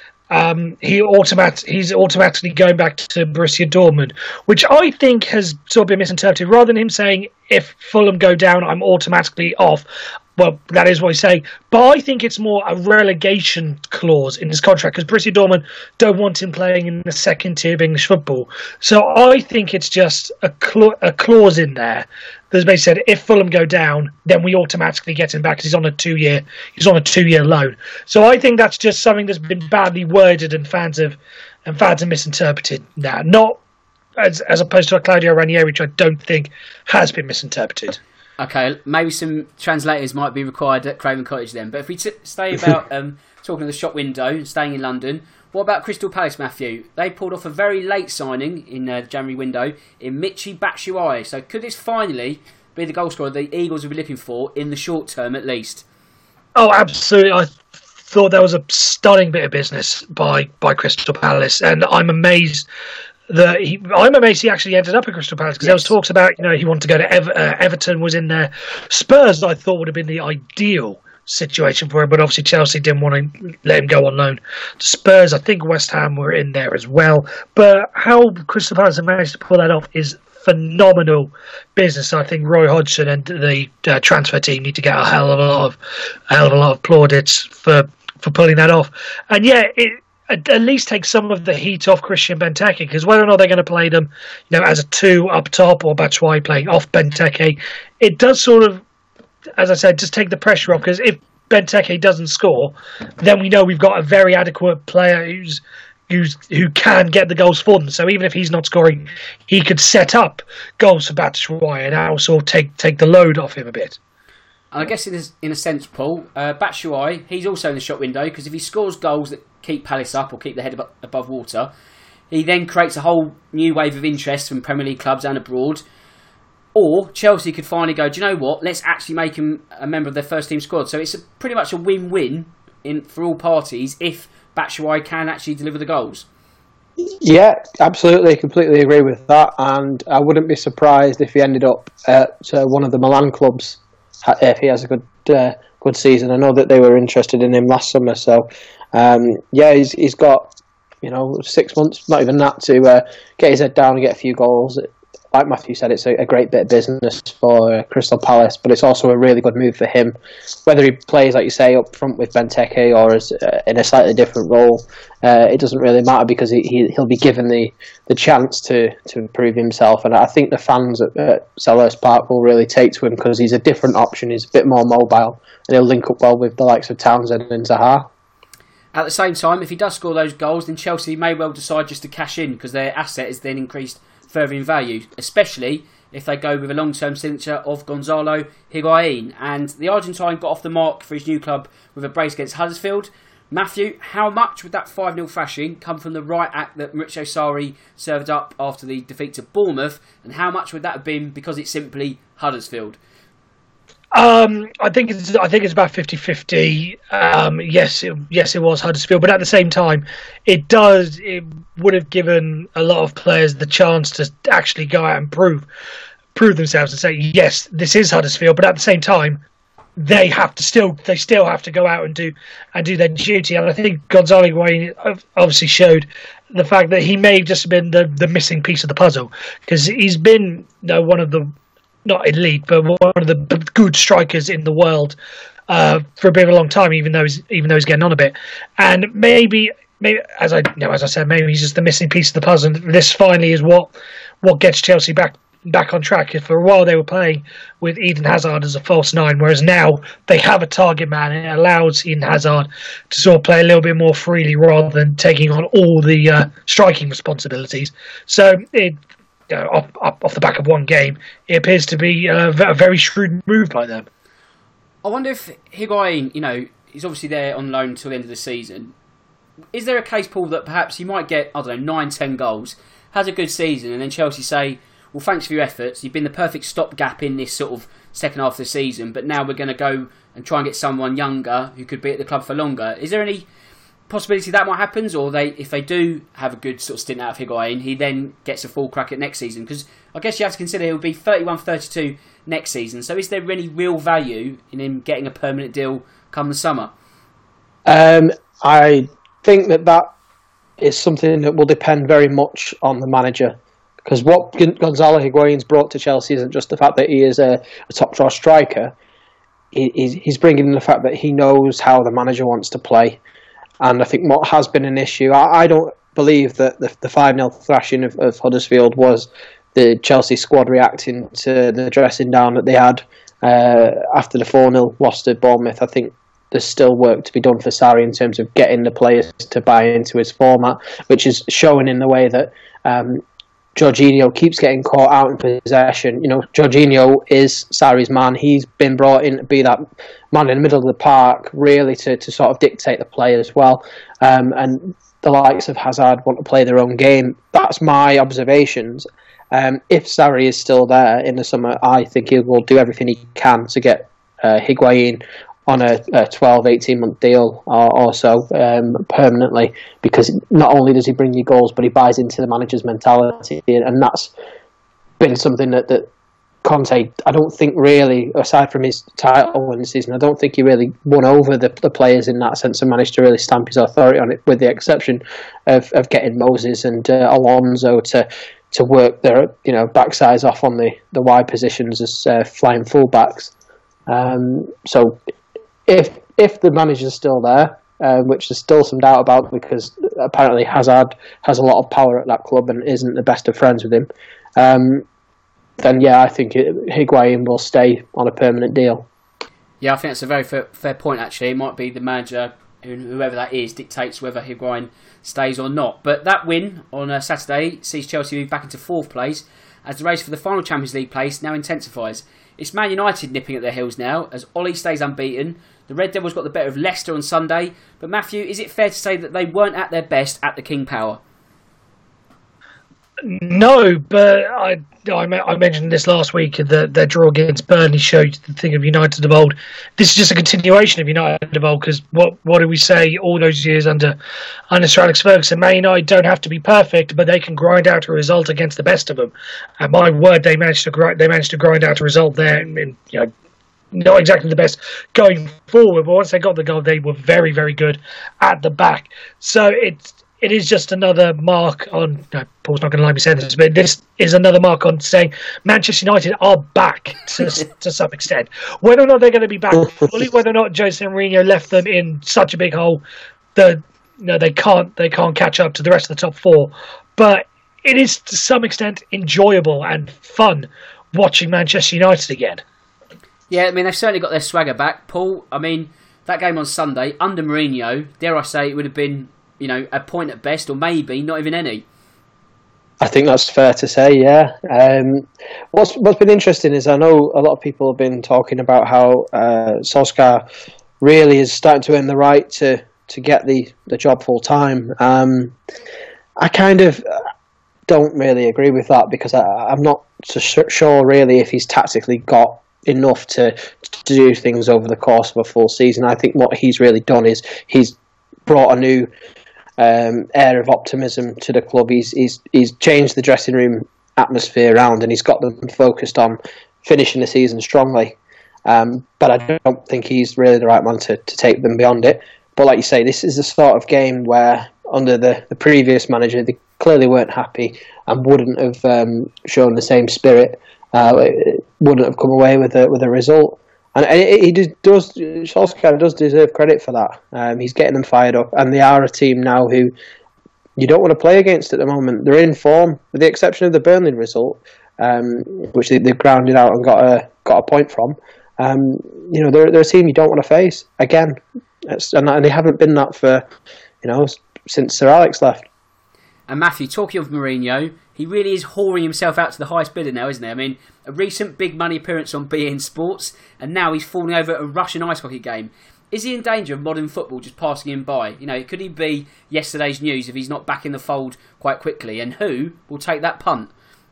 um, he automat- he's automatically going back to Borussia Dortmund, which I think has sort of been misinterpreted. Rather than him saying, if Fulham go down, I'm automatically off. Well, that is what he's saying. But I think it's more a relegation clause in his contract, because Borussia Dortmund don't want him playing in the second tier of English football. So I think it's just a, cl- a clause in there that's basically said, if Fulham go down, then we automatically get him back, because he's on a two-year he's on a two-year loan. So I think that's just something that's been badly worded, and fans have and fans have misinterpreted that. Not as as opposed to a Claudio Ranieri, which I don't think has been misinterpreted. Okay, maybe some translators might be required at Craven Cottage then. But if we t- stay about um, talking of the shop window and staying in London, what about Crystal Palace, Matthew? They pulled off a very late signing in uh, the January window in Michy Batshuayi. So could this finally be the goal scorer the Eagles will be looking for in the short term at least? Oh, absolutely. I thought that was a stunning bit of business by, by Crystal Palace, and I'm amazed that he, I'm amazed he actually ended up at Crystal Palace, because yes. There was talks about, you know, he wanted to go to Ever, uh, Everton was in there. Spurs, I thought, would have been the ideal situation for him, but obviously Chelsea didn't want to let him go on loan to Spurs. I think West Ham were in there as well. But how Crystal Palace have managed to pull that off is phenomenal business. I think Roy Hodgson and the uh, transfer team need to get a hell of a lot of a hell of a lot of plaudits for for pulling that off. And yeah, it at least take some of the heat off Christian Benteke, because whether or not they're going to play them, you know, as a two up top or Batshuayi playing off Benteke, it does sort of, as I said, just take the pressure off. Because if Benteke doesn't score, then we know we've got a very adequate player who's who's who can get the goals for them. So even if he's not scoring, he could set up goals for Batshuayi and also take take the load off him a bit. I guess in a, in a sense, Paul, uh, Batshuayi, he's also in the shop window, because if he scores goals that keep Palace up or keep the head above, above water, he then creates a whole new wave of interest from Premier League clubs and abroad. Or Chelsea could finally go, do you know what, let's actually make him a member of their first team squad. So it's a, pretty much a win-win in for all parties if Batshuayi can actually deliver the goals. Yeah, absolutely, completely agree with that. And I wouldn't be surprised if he ended up at uh, one of the Milan clubs if he has a good uh, good season. I know that they were interested in him last summer, so um, yeah, he's he's got you know six months, not even that, to uh, get his head down and get a few goals. Like Matthew said, it's a, a great bit of business for uh, Crystal Palace, but it's also a really good move for him. Whether he plays, like you say, up front with Benteke or is, uh, in a slightly different role, uh, it doesn't really matter, because he, he, he'll be given the, the chance to, to prove himself. And I think the fans at, at Selhurst Park will really take to him, because he's a different option. He's a bit more mobile, and he'll link up well with the likes of Townsend and Zaha. At the same time, if he does score those goals, then Chelsea may well decide just to cash in, because their asset is then increased further in value, especially if they go with a long-term signature of Gonzalo Higuain. And the Argentine got off the mark for his new club with a brace against Huddersfield. Matthew, how much would that five nil thrashing come from the right act that Maurizio Sarri served up after the defeat to Bournemouth, and how much would that have been because it's simply Huddersfield? Um, I think it's I think it's about fifty-fifty. Um, yes, it, yes, it was Huddersfield, but at the same time, it does it would have given a lot of players the chance to actually go out and prove prove themselves and say, yes, this is Huddersfield. But at the same time, they have to still they still have to go out and do and do their duty. And I think Gonzalo Higuain obviously showed the fact that he may have just been the, the missing piece of the puzzle, because he's been, you know, one of the, not elite, but one of the good strikers in the world uh, for a bit of a long time, even though he's even though he's getting on a bit. And maybe maybe as I you know, as I said, maybe he's just the missing piece of the puzzle. And this finally is what what gets Chelsea back back on track. For a while they were playing with Eden Hazard as a false nine, whereas now they have a target man, and it allows Eden Hazard to sort of play a little bit more freely rather than taking on all the uh, striking responsibilities. So it, you know, off, off the back of one game, it appears to be a, a very shrewd move by them. I wonder if Higuain, you know, he's obviously there on loan until the end of the season. Is there a case, Paul, that perhaps he might get, I don't know, nine, ten goals, has a good season, and then Chelsea say, well, thanks for your efforts. You've been the perfect stopgap in this sort of second half of the season, but now we're going to go and try and get someone younger who could be at the club for longer. Is there any possibility that might happen, or they, if they do have a good sort of stint out of Higuain, he then gets a full crack at next season? Because I guess you have to consider he'll be thirty-one, thirty-two next season. So is there any real value in him getting a permanent deal come the summer? Um, I think that that is something that will depend very much on the manager. Because what Gonzalo Higuain's brought to Chelsea isn't just the fact that he is a, a top-draw striker. He, he's, he's bringing in the fact that he knows how the manager wants to play. And I think what has been an issue, I, I don't believe that the, the five nil thrashing of, of Huddersfield was the Chelsea squad reacting to the dressing down that they had uh, after the four nil loss to Bournemouth. I think there's still work to be done for Sarri in terms of getting the players to buy into his format, which is showing in the way that Um, Jorginho keeps getting caught out in possession. You know, Jorginho is Sarri's man. He's been brought in to be that man in the middle of the park, really to, to sort of dictate the play as well. Um, and the likes of Hazard want to play their own game. That's my observations. Um, if Sarri is still there in the summer, I think he will do everything he can to get uh, Higuain on a, a twelve, eighteen month deal or, or so um, permanently, because not only does he bring you goals, but he buys into the manager's mentality, and that's been something that, that Conte, I don't think really, aside from his title win season, I don't think he really won over the, the players in that sense and managed to really stamp his authority on it, with the exception of, of getting Moses and uh, Alonso to to work their you know backsides off on the, the wide positions as uh, flying fullbacks. Um, so if if the manager's still there, uh, which there's still some doubt about, because apparently Hazard has a lot of power at that club and isn't the best of friends with him, um, then yeah, I think it, Higuain will stay on a permanent deal. Yeah, I think that's a very fair, fair point, actually. It might be the manager, whoever that is, dictates whether Higuain stays or not. But that win on uh, Saturday sees Chelsea move back into fourth place, as the race for the final Champions League place now intensifies. It's Man United nipping at their heels now, as Ollie stays unbeaten. The Red Devils got the better of Leicester on Sunday. But Matthew, is it fair to say that they weren't at their best at the King Power? No, but I, I I mentioned this last week that their draw against Burnley showed the thing of United of old. This is just a continuation of United of old, because what what did we say all those years under under Sir Alex Ferguson? Man United don't have to be perfect, but they can grind out a result against the best of them. And my word, they managed to grind, they managed to grind out a result there. In, in, you know, not exactly the best going forward, but once they got the goal, they were very very good at the back. So it's. It is just another mark on, no, Paul's not going to like me saying this, but this is another mark on saying Manchester United are back to to some extent. Whether or not they're going to be back fully, whether or not Jose Mourinho left them in such a big hole that you know, they can't they can't catch up to the rest of the top four. But it is to some extent enjoyable and fun watching Manchester United again. Yeah, I mean, they've certainly got their swagger back. Paul, I mean, that game on Sunday, under Mourinho, dare I say, it would have been, you know, a point at best, or maybe not even any. I think that's fair to say, yeah. Um, what's what's been interesting is I know a lot of people have been talking about how uh, Solskjaer really is starting to earn the right to, to get the, the job full time. Um, I kind of don't really agree with that, because I, I'm not so sure really if he's tactically got enough to, to do things over the course of a full season. I think what he's really done is he's brought a new Um, air of optimism to the club. He's he's he's changed the dressing room atmosphere around, and he's got them focused on finishing the season strongly. Um, but I don't think he's really the right man to, to take them beyond it. But like you say, this is the sort of game where under the, the previous manager, they clearly weren't happy and wouldn't have um, shown the same spirit, uh, wouldn't have come away with a, with a result. And he does, Solskjaer does deserve credit for that. Um, he's getting them fired up, and they are a team now who you don't want to play against at the moment. They're in form, with the exception of the Burnley result, um, which they, they grounded out and got a got a point from. Um, you know, they're they're a team you don't want to face again, it's, and, and they haven't been that for you know since Sir Alex left. And Matthew, talking of Mourinho, he really is whoring himself out to the highest bidder now, isn't he? I mean, a recent big money appearance on B N Sports, and now he's falling over at a Russian ice hockey game. Is he in danger of modern football just passing him by? You know, could he be yesterday's news if he's not back in the fold quite quickly? And who will take that punt?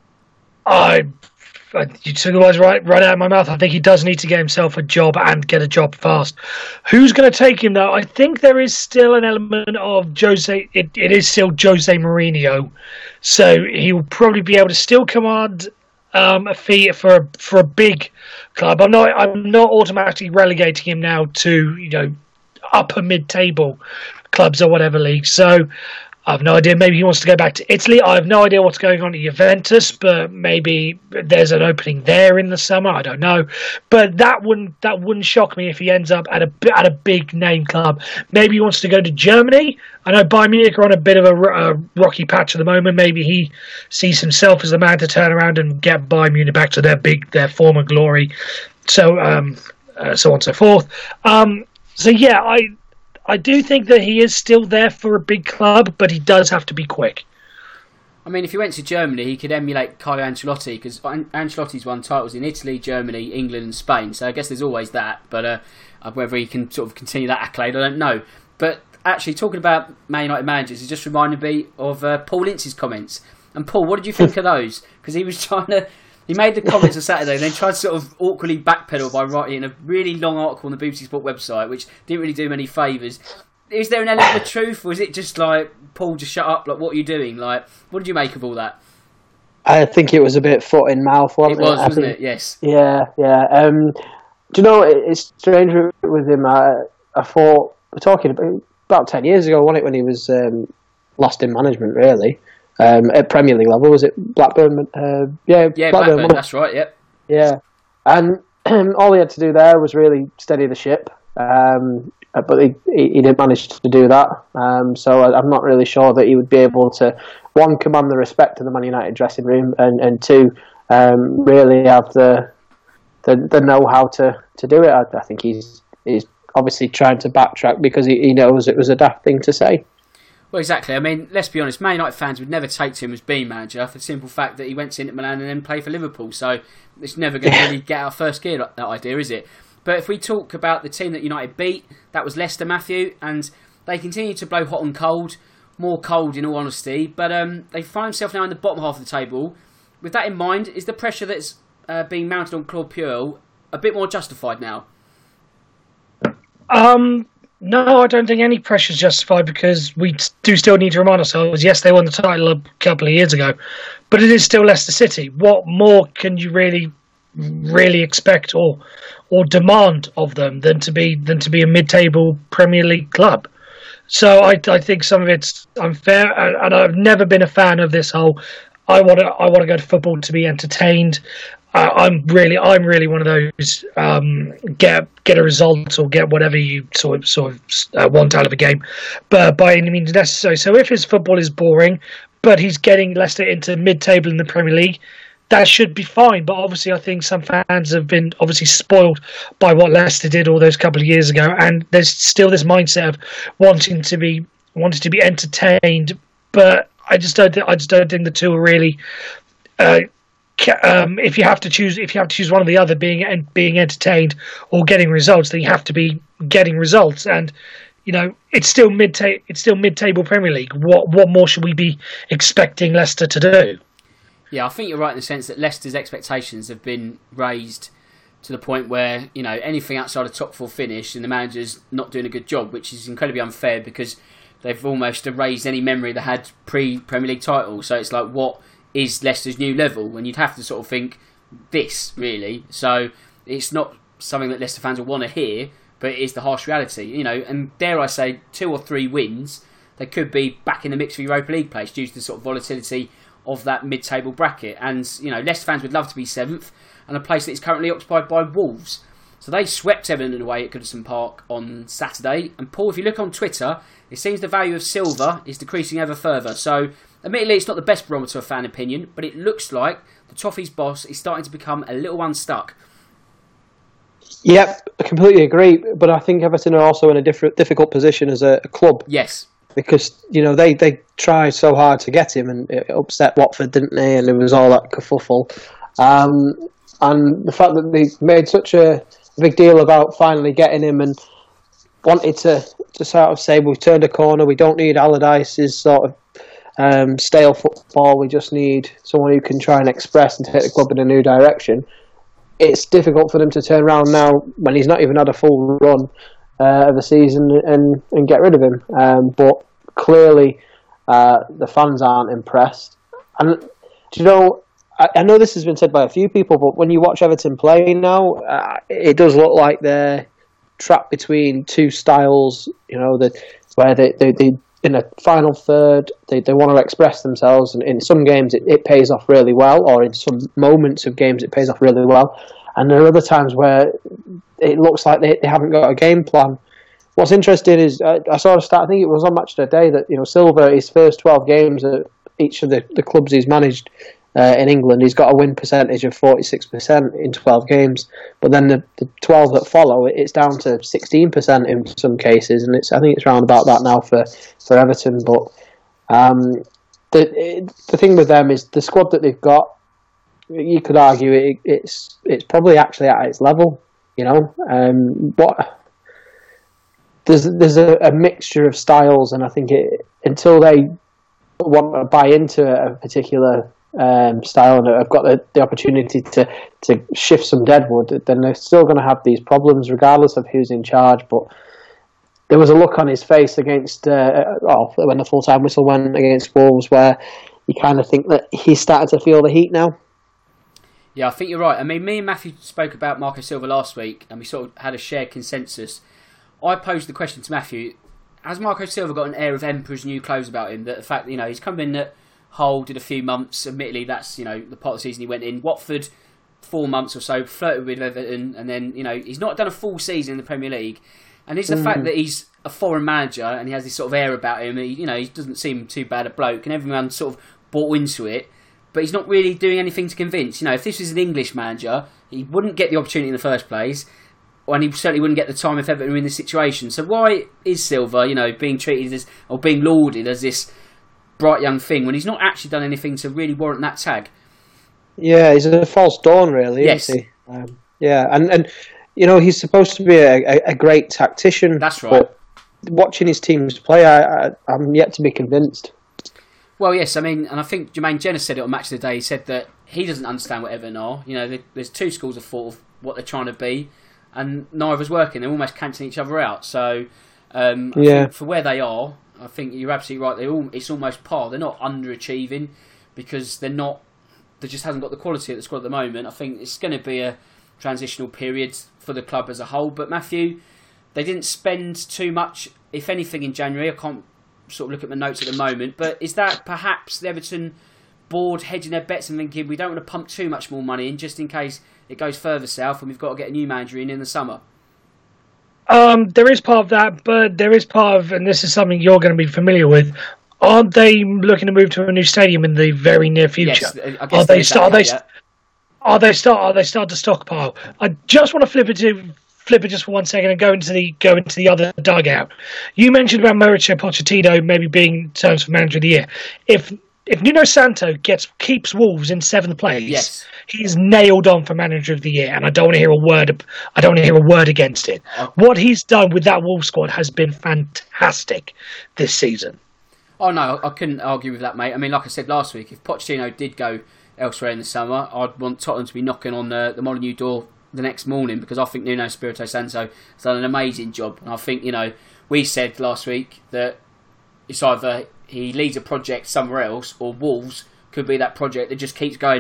I, you took the words right, right out of my mouth. I think he does need to get himself a job and get a job fast. Who's going to take him though? I think there is still an element of Jose. It, it is still Jose Mourinho, so he will probably be able to still command um, a fee for a, for a big club. I'm not. I'm not automatically relegating him now to you know upper mid-table clubs or whatever league. So I have no idea. Maybe he wants to go back to Italy. I have no idea what's going on at Juventus, but maybe there's an opening there in the summer. I don't know, but that wouldn't that wouldn't shock me if he ends up at a at a big name club. Maybe he wants to go to Germany. I know Bayern Munich are on a bit of a, a rocky patch at the moment. Maybe he sees himself as the man to turn around and get Bayern Munich back to their big their former glory. So um, uh, so on and so forth. Um, so yeah, I. I do think that he is still there for a big club, but he does have to be quick. I mean, if he went to Germany, he could emulate Carlo Ancelotti, because Ancelotti's won titles in Italy, Germany, England and Spain, so I guess there's always that, but uh, whether he can sort of continue that accolade, I don't know. But actually, talking about Man United managers, it just reminded me of uh, Paul Ince's comments. And Paul, what did you think of those? Because he was trying to... He made the comments on Saturday and then tried to sort of awkwardly backpedal by writing a really long article on the B B C Sport website, which didn't really do him any favours. Is there an element of truth, or is it just like, Paul, just shut up, like, what are you doing? Like, what did you make of all that? I think it was a bit foot in mouth, wasn't it? It was, I wasn't think, it? Yes. Yeah, yeah. Um, do you know, it's strange with him. I, I thought, we're talking about, about ten years ago, wasn't it, when he was um, lost in management, really? Um, at Premier League level, was it Blackburn? Uh, yeah, yeah, Blackburn. Blackburn that's right. Yep. Yeah, and all he had to do there was really steady the ship, um, but he, he didn't manage to do that. Um, so I'm not really sure that he would be able to, one, command the respect of the Man United dressing room, and, and two, um, really have the the, the know-how to, to do it. I, I think he's he's obviously trying to backtrack because he, he knows it was a daft thing to say. Well, exactly. I mean, let's be honest, Man United fans would never take to him as being manager for the simple fact that he went to Inter Milan and then played for Liverpool. So it's never going to really get out first gear, that idea, is it? But if we talk about the team that United beat, that was Leicester, Matthew, and they continue to blow hot and cold, more cold in all honesty, but um, they find themselves now in the bottom half of the table. With that in mind, is the pressure that's uh, being mounted on Claude Puel a bit more justified now? Um... No, I don't think any pressure is justified because we do still need to remind ourselves, yes, they won the title a couple of years ago, but it is still Leicester City. What more can you really, really expect or or demand of them than to be than to be a mid-table Premier League club? So I, I think some of it's unfair, and, and I've never been a fan of this whole I want to I want to go to football to be entertained. Uh, I'm really, I'm really one of those um, get get a result or get whatever you sort of sort of uh, want out of a game, but by any means necessary. So if his football is boring, but he's getting Leicester into mid-table in the Premier League, that should be fine. But obviously, I think some fans have been obviously spoiled by what Leicester did all those couple of years ago, and there's still this mindset of wanting to be wanting to be entertained. But I just don't, I just don't think the two are really. Uh, Um, if you have to choose, if you have to choose one or the other, being being entertained or getting results, then you have to be getting results. And you know, it's still mid it's still mid-table Premier League. What what more should we be expecting Leicester to do? Yeah, I think you're right in the sense that Leicester's expectations have been raised to the point where you know anything outside a top four finish and the manager's not doing a good job, which is incredibly unfair because they've almost erased any memory they had pre-Premier League title. So it's like, what is Leicester's new level? And you'd have to sort of think this, really. So it's not something that Leicester fans will want to hear, but it is the harsh reality, you know. And dare I say, two or three wins, they could be back in the mix for Europa League place due to the sort of volatility of that mid-table bracket. And, you know, Leicester fans would love to be seventh, and a place that is currently occupied by Wolves. So they swept Everton away at Goodison Park on Saturday. And Paul, if you look on Twitter, it seems the value of silver is decreasing ever further. So, admittedly, it's not the best barometer of fan opinion, but it looks like the Toffees boss is starting to become a little unstuck. Yep, I completely agree. But I think Everton are also in a different, difficult position as a, a club. Yes. Because, you know, they, they tried so hard to get him, and it upset Watford, didn't they? And it was all that kerfuffle. Um, and the fact that they made such a big deal about finally getting him and wanted to, to sort of say, we've turned a corner, we don't need Allardyce's sort of um, stale football, we just need someone who can try and express and take the club in a new direction. It's difficult for them to turn around now when he's not even had a full run uh, of the season and, and get rid of him. Um, but clearly uh, the fans aren't impressed. And, do you know, I know this has been said by a few people, but when you watch Everton play now, uh, it does look like they're trapped between two styles, you know, that where they, they, they in a final third, they, they want to express themselves, and in some games it, it pays off really well, or in some moments of games it pays off really well, and there are other times where it looks like they, they haven't got a game plan. What's interesting is, uh, I saw a stat, I think it was on Match of the Day, that, you know, Silva, his first twelve games at each of the, the clubs he's managed Uh, in England, he's got a win percentage of forty-six percent in twelve games, but then the, the twelve that follow, it's down to sixteen percent in some cases, and it's I think it's around about that now for, for Everton. But um, the the thing with them is the squad that they've got, you could argue it, it's it's probably actually at its level, you know. Um, what there's there's a, a mixture of styles, and I think it, until they want to buy into a particular Um, style and have got the, the opportunity to, to shift some deadwood, then they're still going to have these problems regardless of who's in charge. But there was a look on his face against uh, oh, when the full-time whistle went against Wolves where you kind of think that he's starting to feel the heat now. Yeah, I think you're right. I mean, me and Matthew spoke about Marco Silva last week, and we sort of had a shared consensus. I posed the question to Matthew, has Marco Silva got an air of Emperor's new clothes about him? That the fact that, you know, he's come in at Hull, did a few months. Admittedly, that's, you know, the part of the season he went in. Watford, four months or so, flirted with Everton, and then, you know, he's not done a full season in the Premier League. And it's the mm. fact that he's a foreign manager and he has this sort of air about him. He, you know, he doesn't seem too bad a bloke, and everyone sort of bought into it. But he's not really doing anything to convince. You know, if this was an English manager, he wouldn't get the opportunity in the first place, and he certainly wouldn't get the time if Everton were in this situation. So why is Silva, you know, being treated as, or being lauded as this bright young thing when he's not actually done anything to really warrant that tag? Yeah, he's a false dawn, really, yes. isn't he? Um, yeah, and, and you know, he's supposed to be a, a, a great tactician. That's right. But watching his teams play, I, I, I'm yet to be convinced. Well, yes, I mean, and I think Jermaine Jenner said it on Match of the Day. He said that he doesn't understand what Everton are. You know, there's two schools of thought of what they're trying to be, and neither's working. They're almost cancelling each other out. So, um, I yeah. think for where they are, I think you're absolutely right. They're all, it's almost par. They're not underachieving because they're not. They just hasn't got the quality at the squad at the moment. I think it's going to be a transitional period for the club as a whole. But Matthew, they didn't spend too much, if anything, in January. I can't sort of look at my notes at the moment. But is that perhaps the Everton board hedging their bets and thinking we don't want to pump too much more money in just in case it goes further south and we've got to get a new manager in in the summer? Um, there is part of that, but there is part of, and this is something you're going to be familiar with, aren't they looking to move to a new stadium in the very near future? Yes, I guess are they start? Are they, yeah. are they start? Are they start to stockpile? I just want to flip it to flip it just for one second and go into the go into the other dugout. You mentioned about Mauricio Pochettino maybe being in terms for manager of the year. If if Nuno Santo gets keeps Wolves in seventh place, yes. he's nailed on for manager of the year, and I don't want to hear a word. I don't want to hear a word against it. Oh. What he's done with that Wolves squad has been fantastic this season. Oh no, I couldn't argue with that, mate. I mean, like I said last week, if Pochettino did go elsewhere in the summer, I'd want Tottenham to be knocking on the, the Molineux door the next morning, because I think Nuno Espirito Santo has done an amazing job. And I think, you know, we said last week that it's either he leads a project somewhere else or Wolves could be that project that just keeps going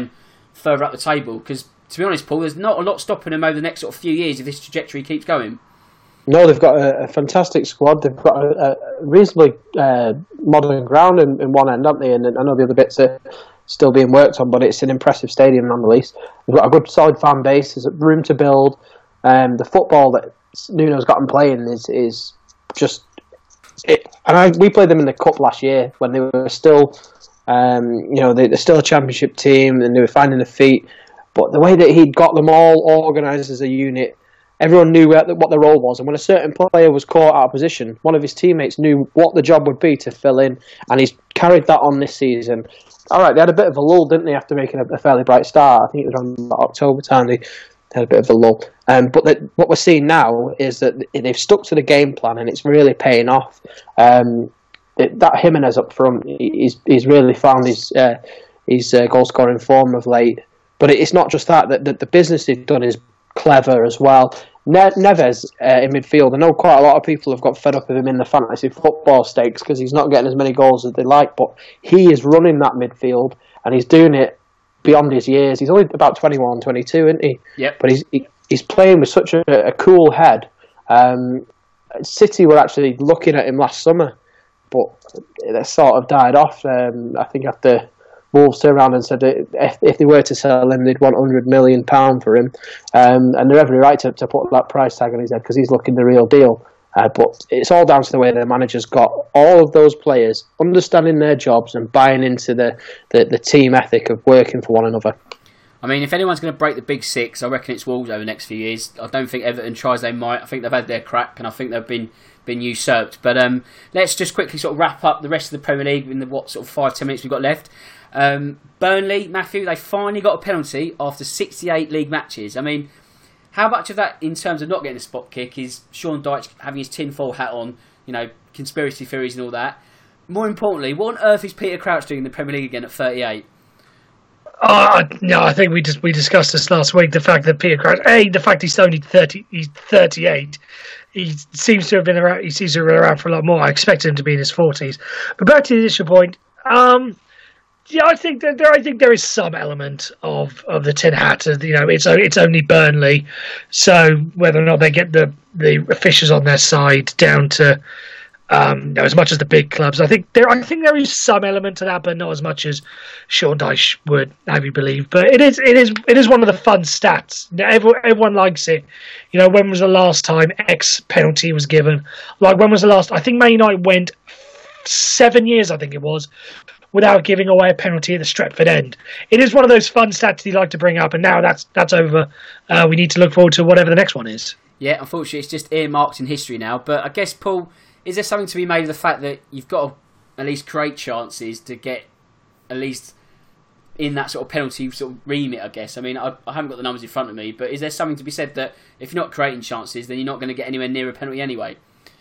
further up the table. Because, to be honest, Paul, there's not a lot stopping them over the next sort of few years if this trajectory keeps going. No, they've got a, a fantastic squad. They've got a, a reasonably uh, modern ground in, in one end, haven't they? And I know the other bits are still being worked on, but it's an impressive stadium nonetheless. They've got a good, solid fan base. There's room to build. Um, the football that Nuno's got them playing is is just it. And I, we played them in the cup last year when they were still, um, you know, they, they're still a championship team and they were finding their feet. But the way that he'd got them all organised as a unit, everyone knew where, what their role was. And when a certain player was caught out of position, one of his teammates knew what the job would be to fill in, and he's carried that on this season. All right, they had a bit of a lull, didn't they, after making a, a fairly bright start? I think it was around October time they had a bit of a lull. Um, but the, what we're seeing now is that they've stuck to the game plan, and it's really paying off. Um, it, that Jimenez up front, he's he's really found his uh, his uh, goal scoring form of late. But it's not just that; that the, the business they've done is clever as well. Ne- Neves uh, in midfield, I know quite a lot of people have got fed up with him in the fantasy football stakes because he's not getting as many goals as they like, but he is running that midfield and he's doing it beyond his years. He's only about twenty-one, twenty-two, isn't he? Yep. But he's he, he's playing with such a, a cool head. Um, City were actually looking at him last summer, but they sort of died off. Um, I think after Wolves turned around and said that if, if they were to sell him, they'd want one hundred million pounds for him. Um, and they're every right to, to put that price tag on his head because he's looking the real deal. Uh, but it's all down to the way the manager's got all of those players understanding their jobs and buying into the, the, the team ethic of working for one another. I mean, if anyone's going to break the big six, I reckon it's Wolves over the next few years. I don't think Everton tries they might. I think they've had their crack and I think they've been been usurped. But um, let's just quickly sort of wrap up the rest of the Premier League in the what sort of five, ten minutes we've got left. Um, Burnley, Matthew, they finally got a penalty after sixty-eight league matches. I mean, how much of that, in terms of not getting a spot kick, is Sean Dyche having his tinfoil hat on, you know, conspiracy theories and all that? More importantly, what on earth is Peter Crouch doing in the Premier League again at thirty-eight? Uh, no, I think we just we discussed this last week. The fact that Peter Crouch, a the fact he's only thirty, he's thirty-eight. He seems to have been around. He seems to have been around for a lot more. I expected him to be in his forties. But back to the initial point. Um, Yeah, I think that there. I think there is some element of, of the tin hat. You know, it's it's only Burnley, so whether or not they get the, the officials on their side down to um, you know, as much as the big clubs, I think there. I think there is some element to that, but not as much as Sean Dyche would have you believe. But it is it is it is one of the fun stats. Everyone, everyone likes it. You know, when was the last time X penalty was given? Like when was the last? I think Man United went seven years. I think it was. Without giving away a penalty at the Stretford end. It is one of those fun stats you like to bring up, and now that's that's over. Uh, we need to look forward to whatever the next one is. Yeah, unfortunately, it's just earmarked in history now. But I guess, Paul, is there something to be made of the fact that you've got to at least create chances to get at least in that sort of penalty sort of remit, I guess? I mean, I, I haven't got the numbers in front of me, but is there something to be said that if you're not creating chances, then you're not going to get anywhere near a penalty anyway?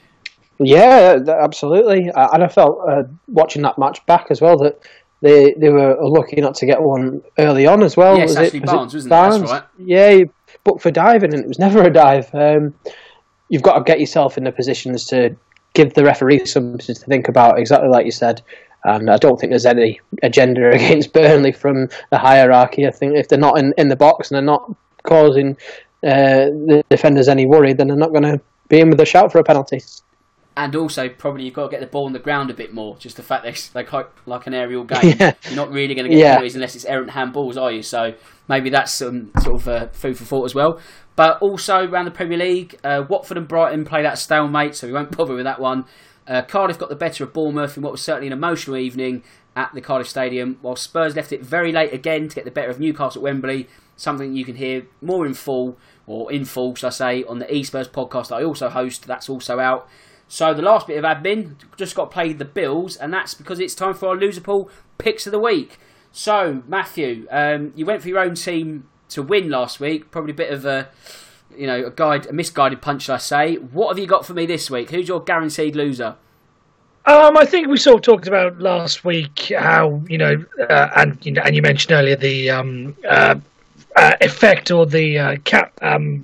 Yeah, absolutely. And I felt uh, watching that match back as well that they they were lucky not to get one early on as well. Yeah, was Ashley it, was Barnes, it wasn't Barnes? it? That's right. Yeah, he booked for diving and it was never a dive. Um, you've got to get yourself in the positions to give the referee something to think about, exactly like you said. And I don't think there's any agenda against Burnley from the hierarchy. I think if they're not in, in the box and they're not causing uh, the defenders any worry, then they're not going to be in with a shout for a penalty. And also, probably you've got to get the ball on the ground a bit more. Just the fact that they like, like an aerial game, yeah. You're not really going to get yeah. penalties unless it's errant handballs, are you? So maybe that's some sort of uh, food for thought as well. But also around the Premier League, uh, Watford and Brighton played that stalemate, so we won't bother with that one. Uh, Cardiff got the better of Bournemouth in what was certainly an emotional evening at the Cardiff Stadium, while Spurs left it very late again to get the better of Newcastle at Wembley. Something you can hear more in full, or in full, should I say, on the eSpurs podcast that I also host. That's also out. So the last bit of admin, just got to play the Bills, and that's because it's time for our Loser Pool Picks of the Week. So, Matthew, um, you went for your own team to win last week. Probably a bit of a, you know, a guide, a misguided punch, shall I say. What have you got for me this week? Who's your guaranteed loser? Um, I think we sort of talked about last week how, you know, uh, and you know, and you mentioned earlier the um, uh, uh, effect or the uh, cap. Um,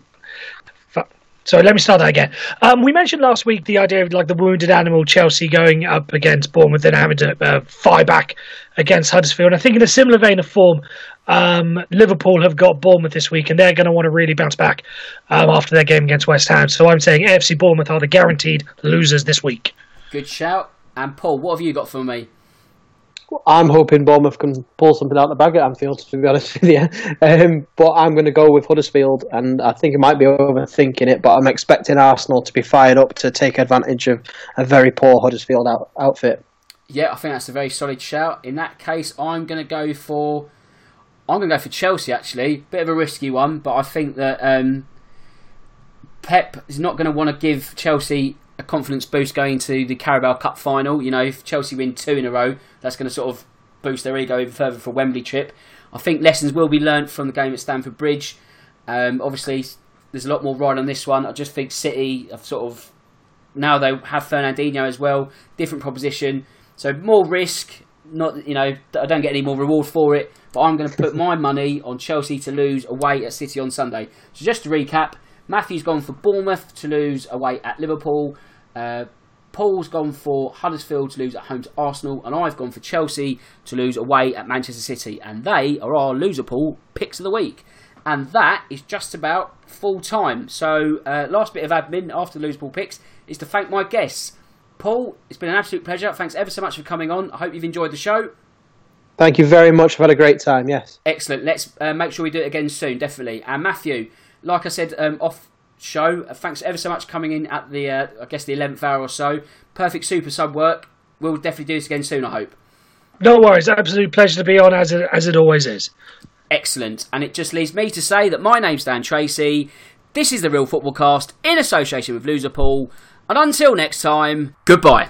So let me start that again. Um, we mentioned last week the idea of like the wounded animal Chelsea going up against Bournemouth and having to uh, fire back against Huddersfield. And I think in a similar vein of form, Um, Liverpool have got Bournemouth this week, and they're going to want to really bounce back um, after their game against West Ham. So I'm saying A F C Bournemouth are the guaranteed losers this week. Good shout. And Paul, what have you got for me? I'm hoping Bournemouth can pull something out the bag at Anfield, to be honest with you. Um, but I'm going to go with Huddersfield, and I think it might be overthinking it, but I'm expecting Arsenal to be fired up to take advantage of a very poor Huddersfield out- outfit. Yeah, I think that's a very solid shout. In that case, I'm going to go for I'm going to go for Chelsea. Actually, bit of a risky one, but I think that um, Pep is not going to want to give Chelsea a confidence boost going to the Carabao Cup final. You know, if Chelsea win two in a row, that's going to sort of boost their ego even further for a Wembley trip. I think lessons will be learnt from the game at Stamford Bridge. Um, obviously, there's a lot more ride on this one. I just think City have sort of now they have Fernandinho as well, different proposition. So more risk, not you know, I don't get any more reward for it, but I'm going to put my money on Chelsea to lose away at City on Sunday. So just to recap, Matthew's gone for Bournemouth to lose away at Liverpool, uh, Paul's gone for Huddersfield to lose at home to Arsenal, and I've gone for Chelsea to lose away at Manchester City, and they are our Loser Pool picks of the week. And that is just about full time. So uh, last bit of admin after the Loser Pool picks is to thank my guests. Paul, it's been an absolute pleasure. Thanks ever so much for coming on. I hope you've enjoyed the show. Thank you very much. I've had a great time, yes. Excellent. Let's uh, make sure we do it again soon, definitely. And Matthew, like I said um, off show, uh, thanks ever so much coming in at the, uh, I guess, the eleventh hour or so. Perfect super sub work. We'll definitely do this again soon, I hope. No worries. Absolute pleasure to be on, as it, as it always is. Excellent. And it just leaves me to say that my name's Dan Tracy. This is the Real Football Cast in association with Loser Pool. And until next time, goodbye.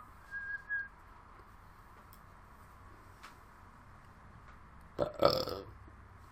Uh...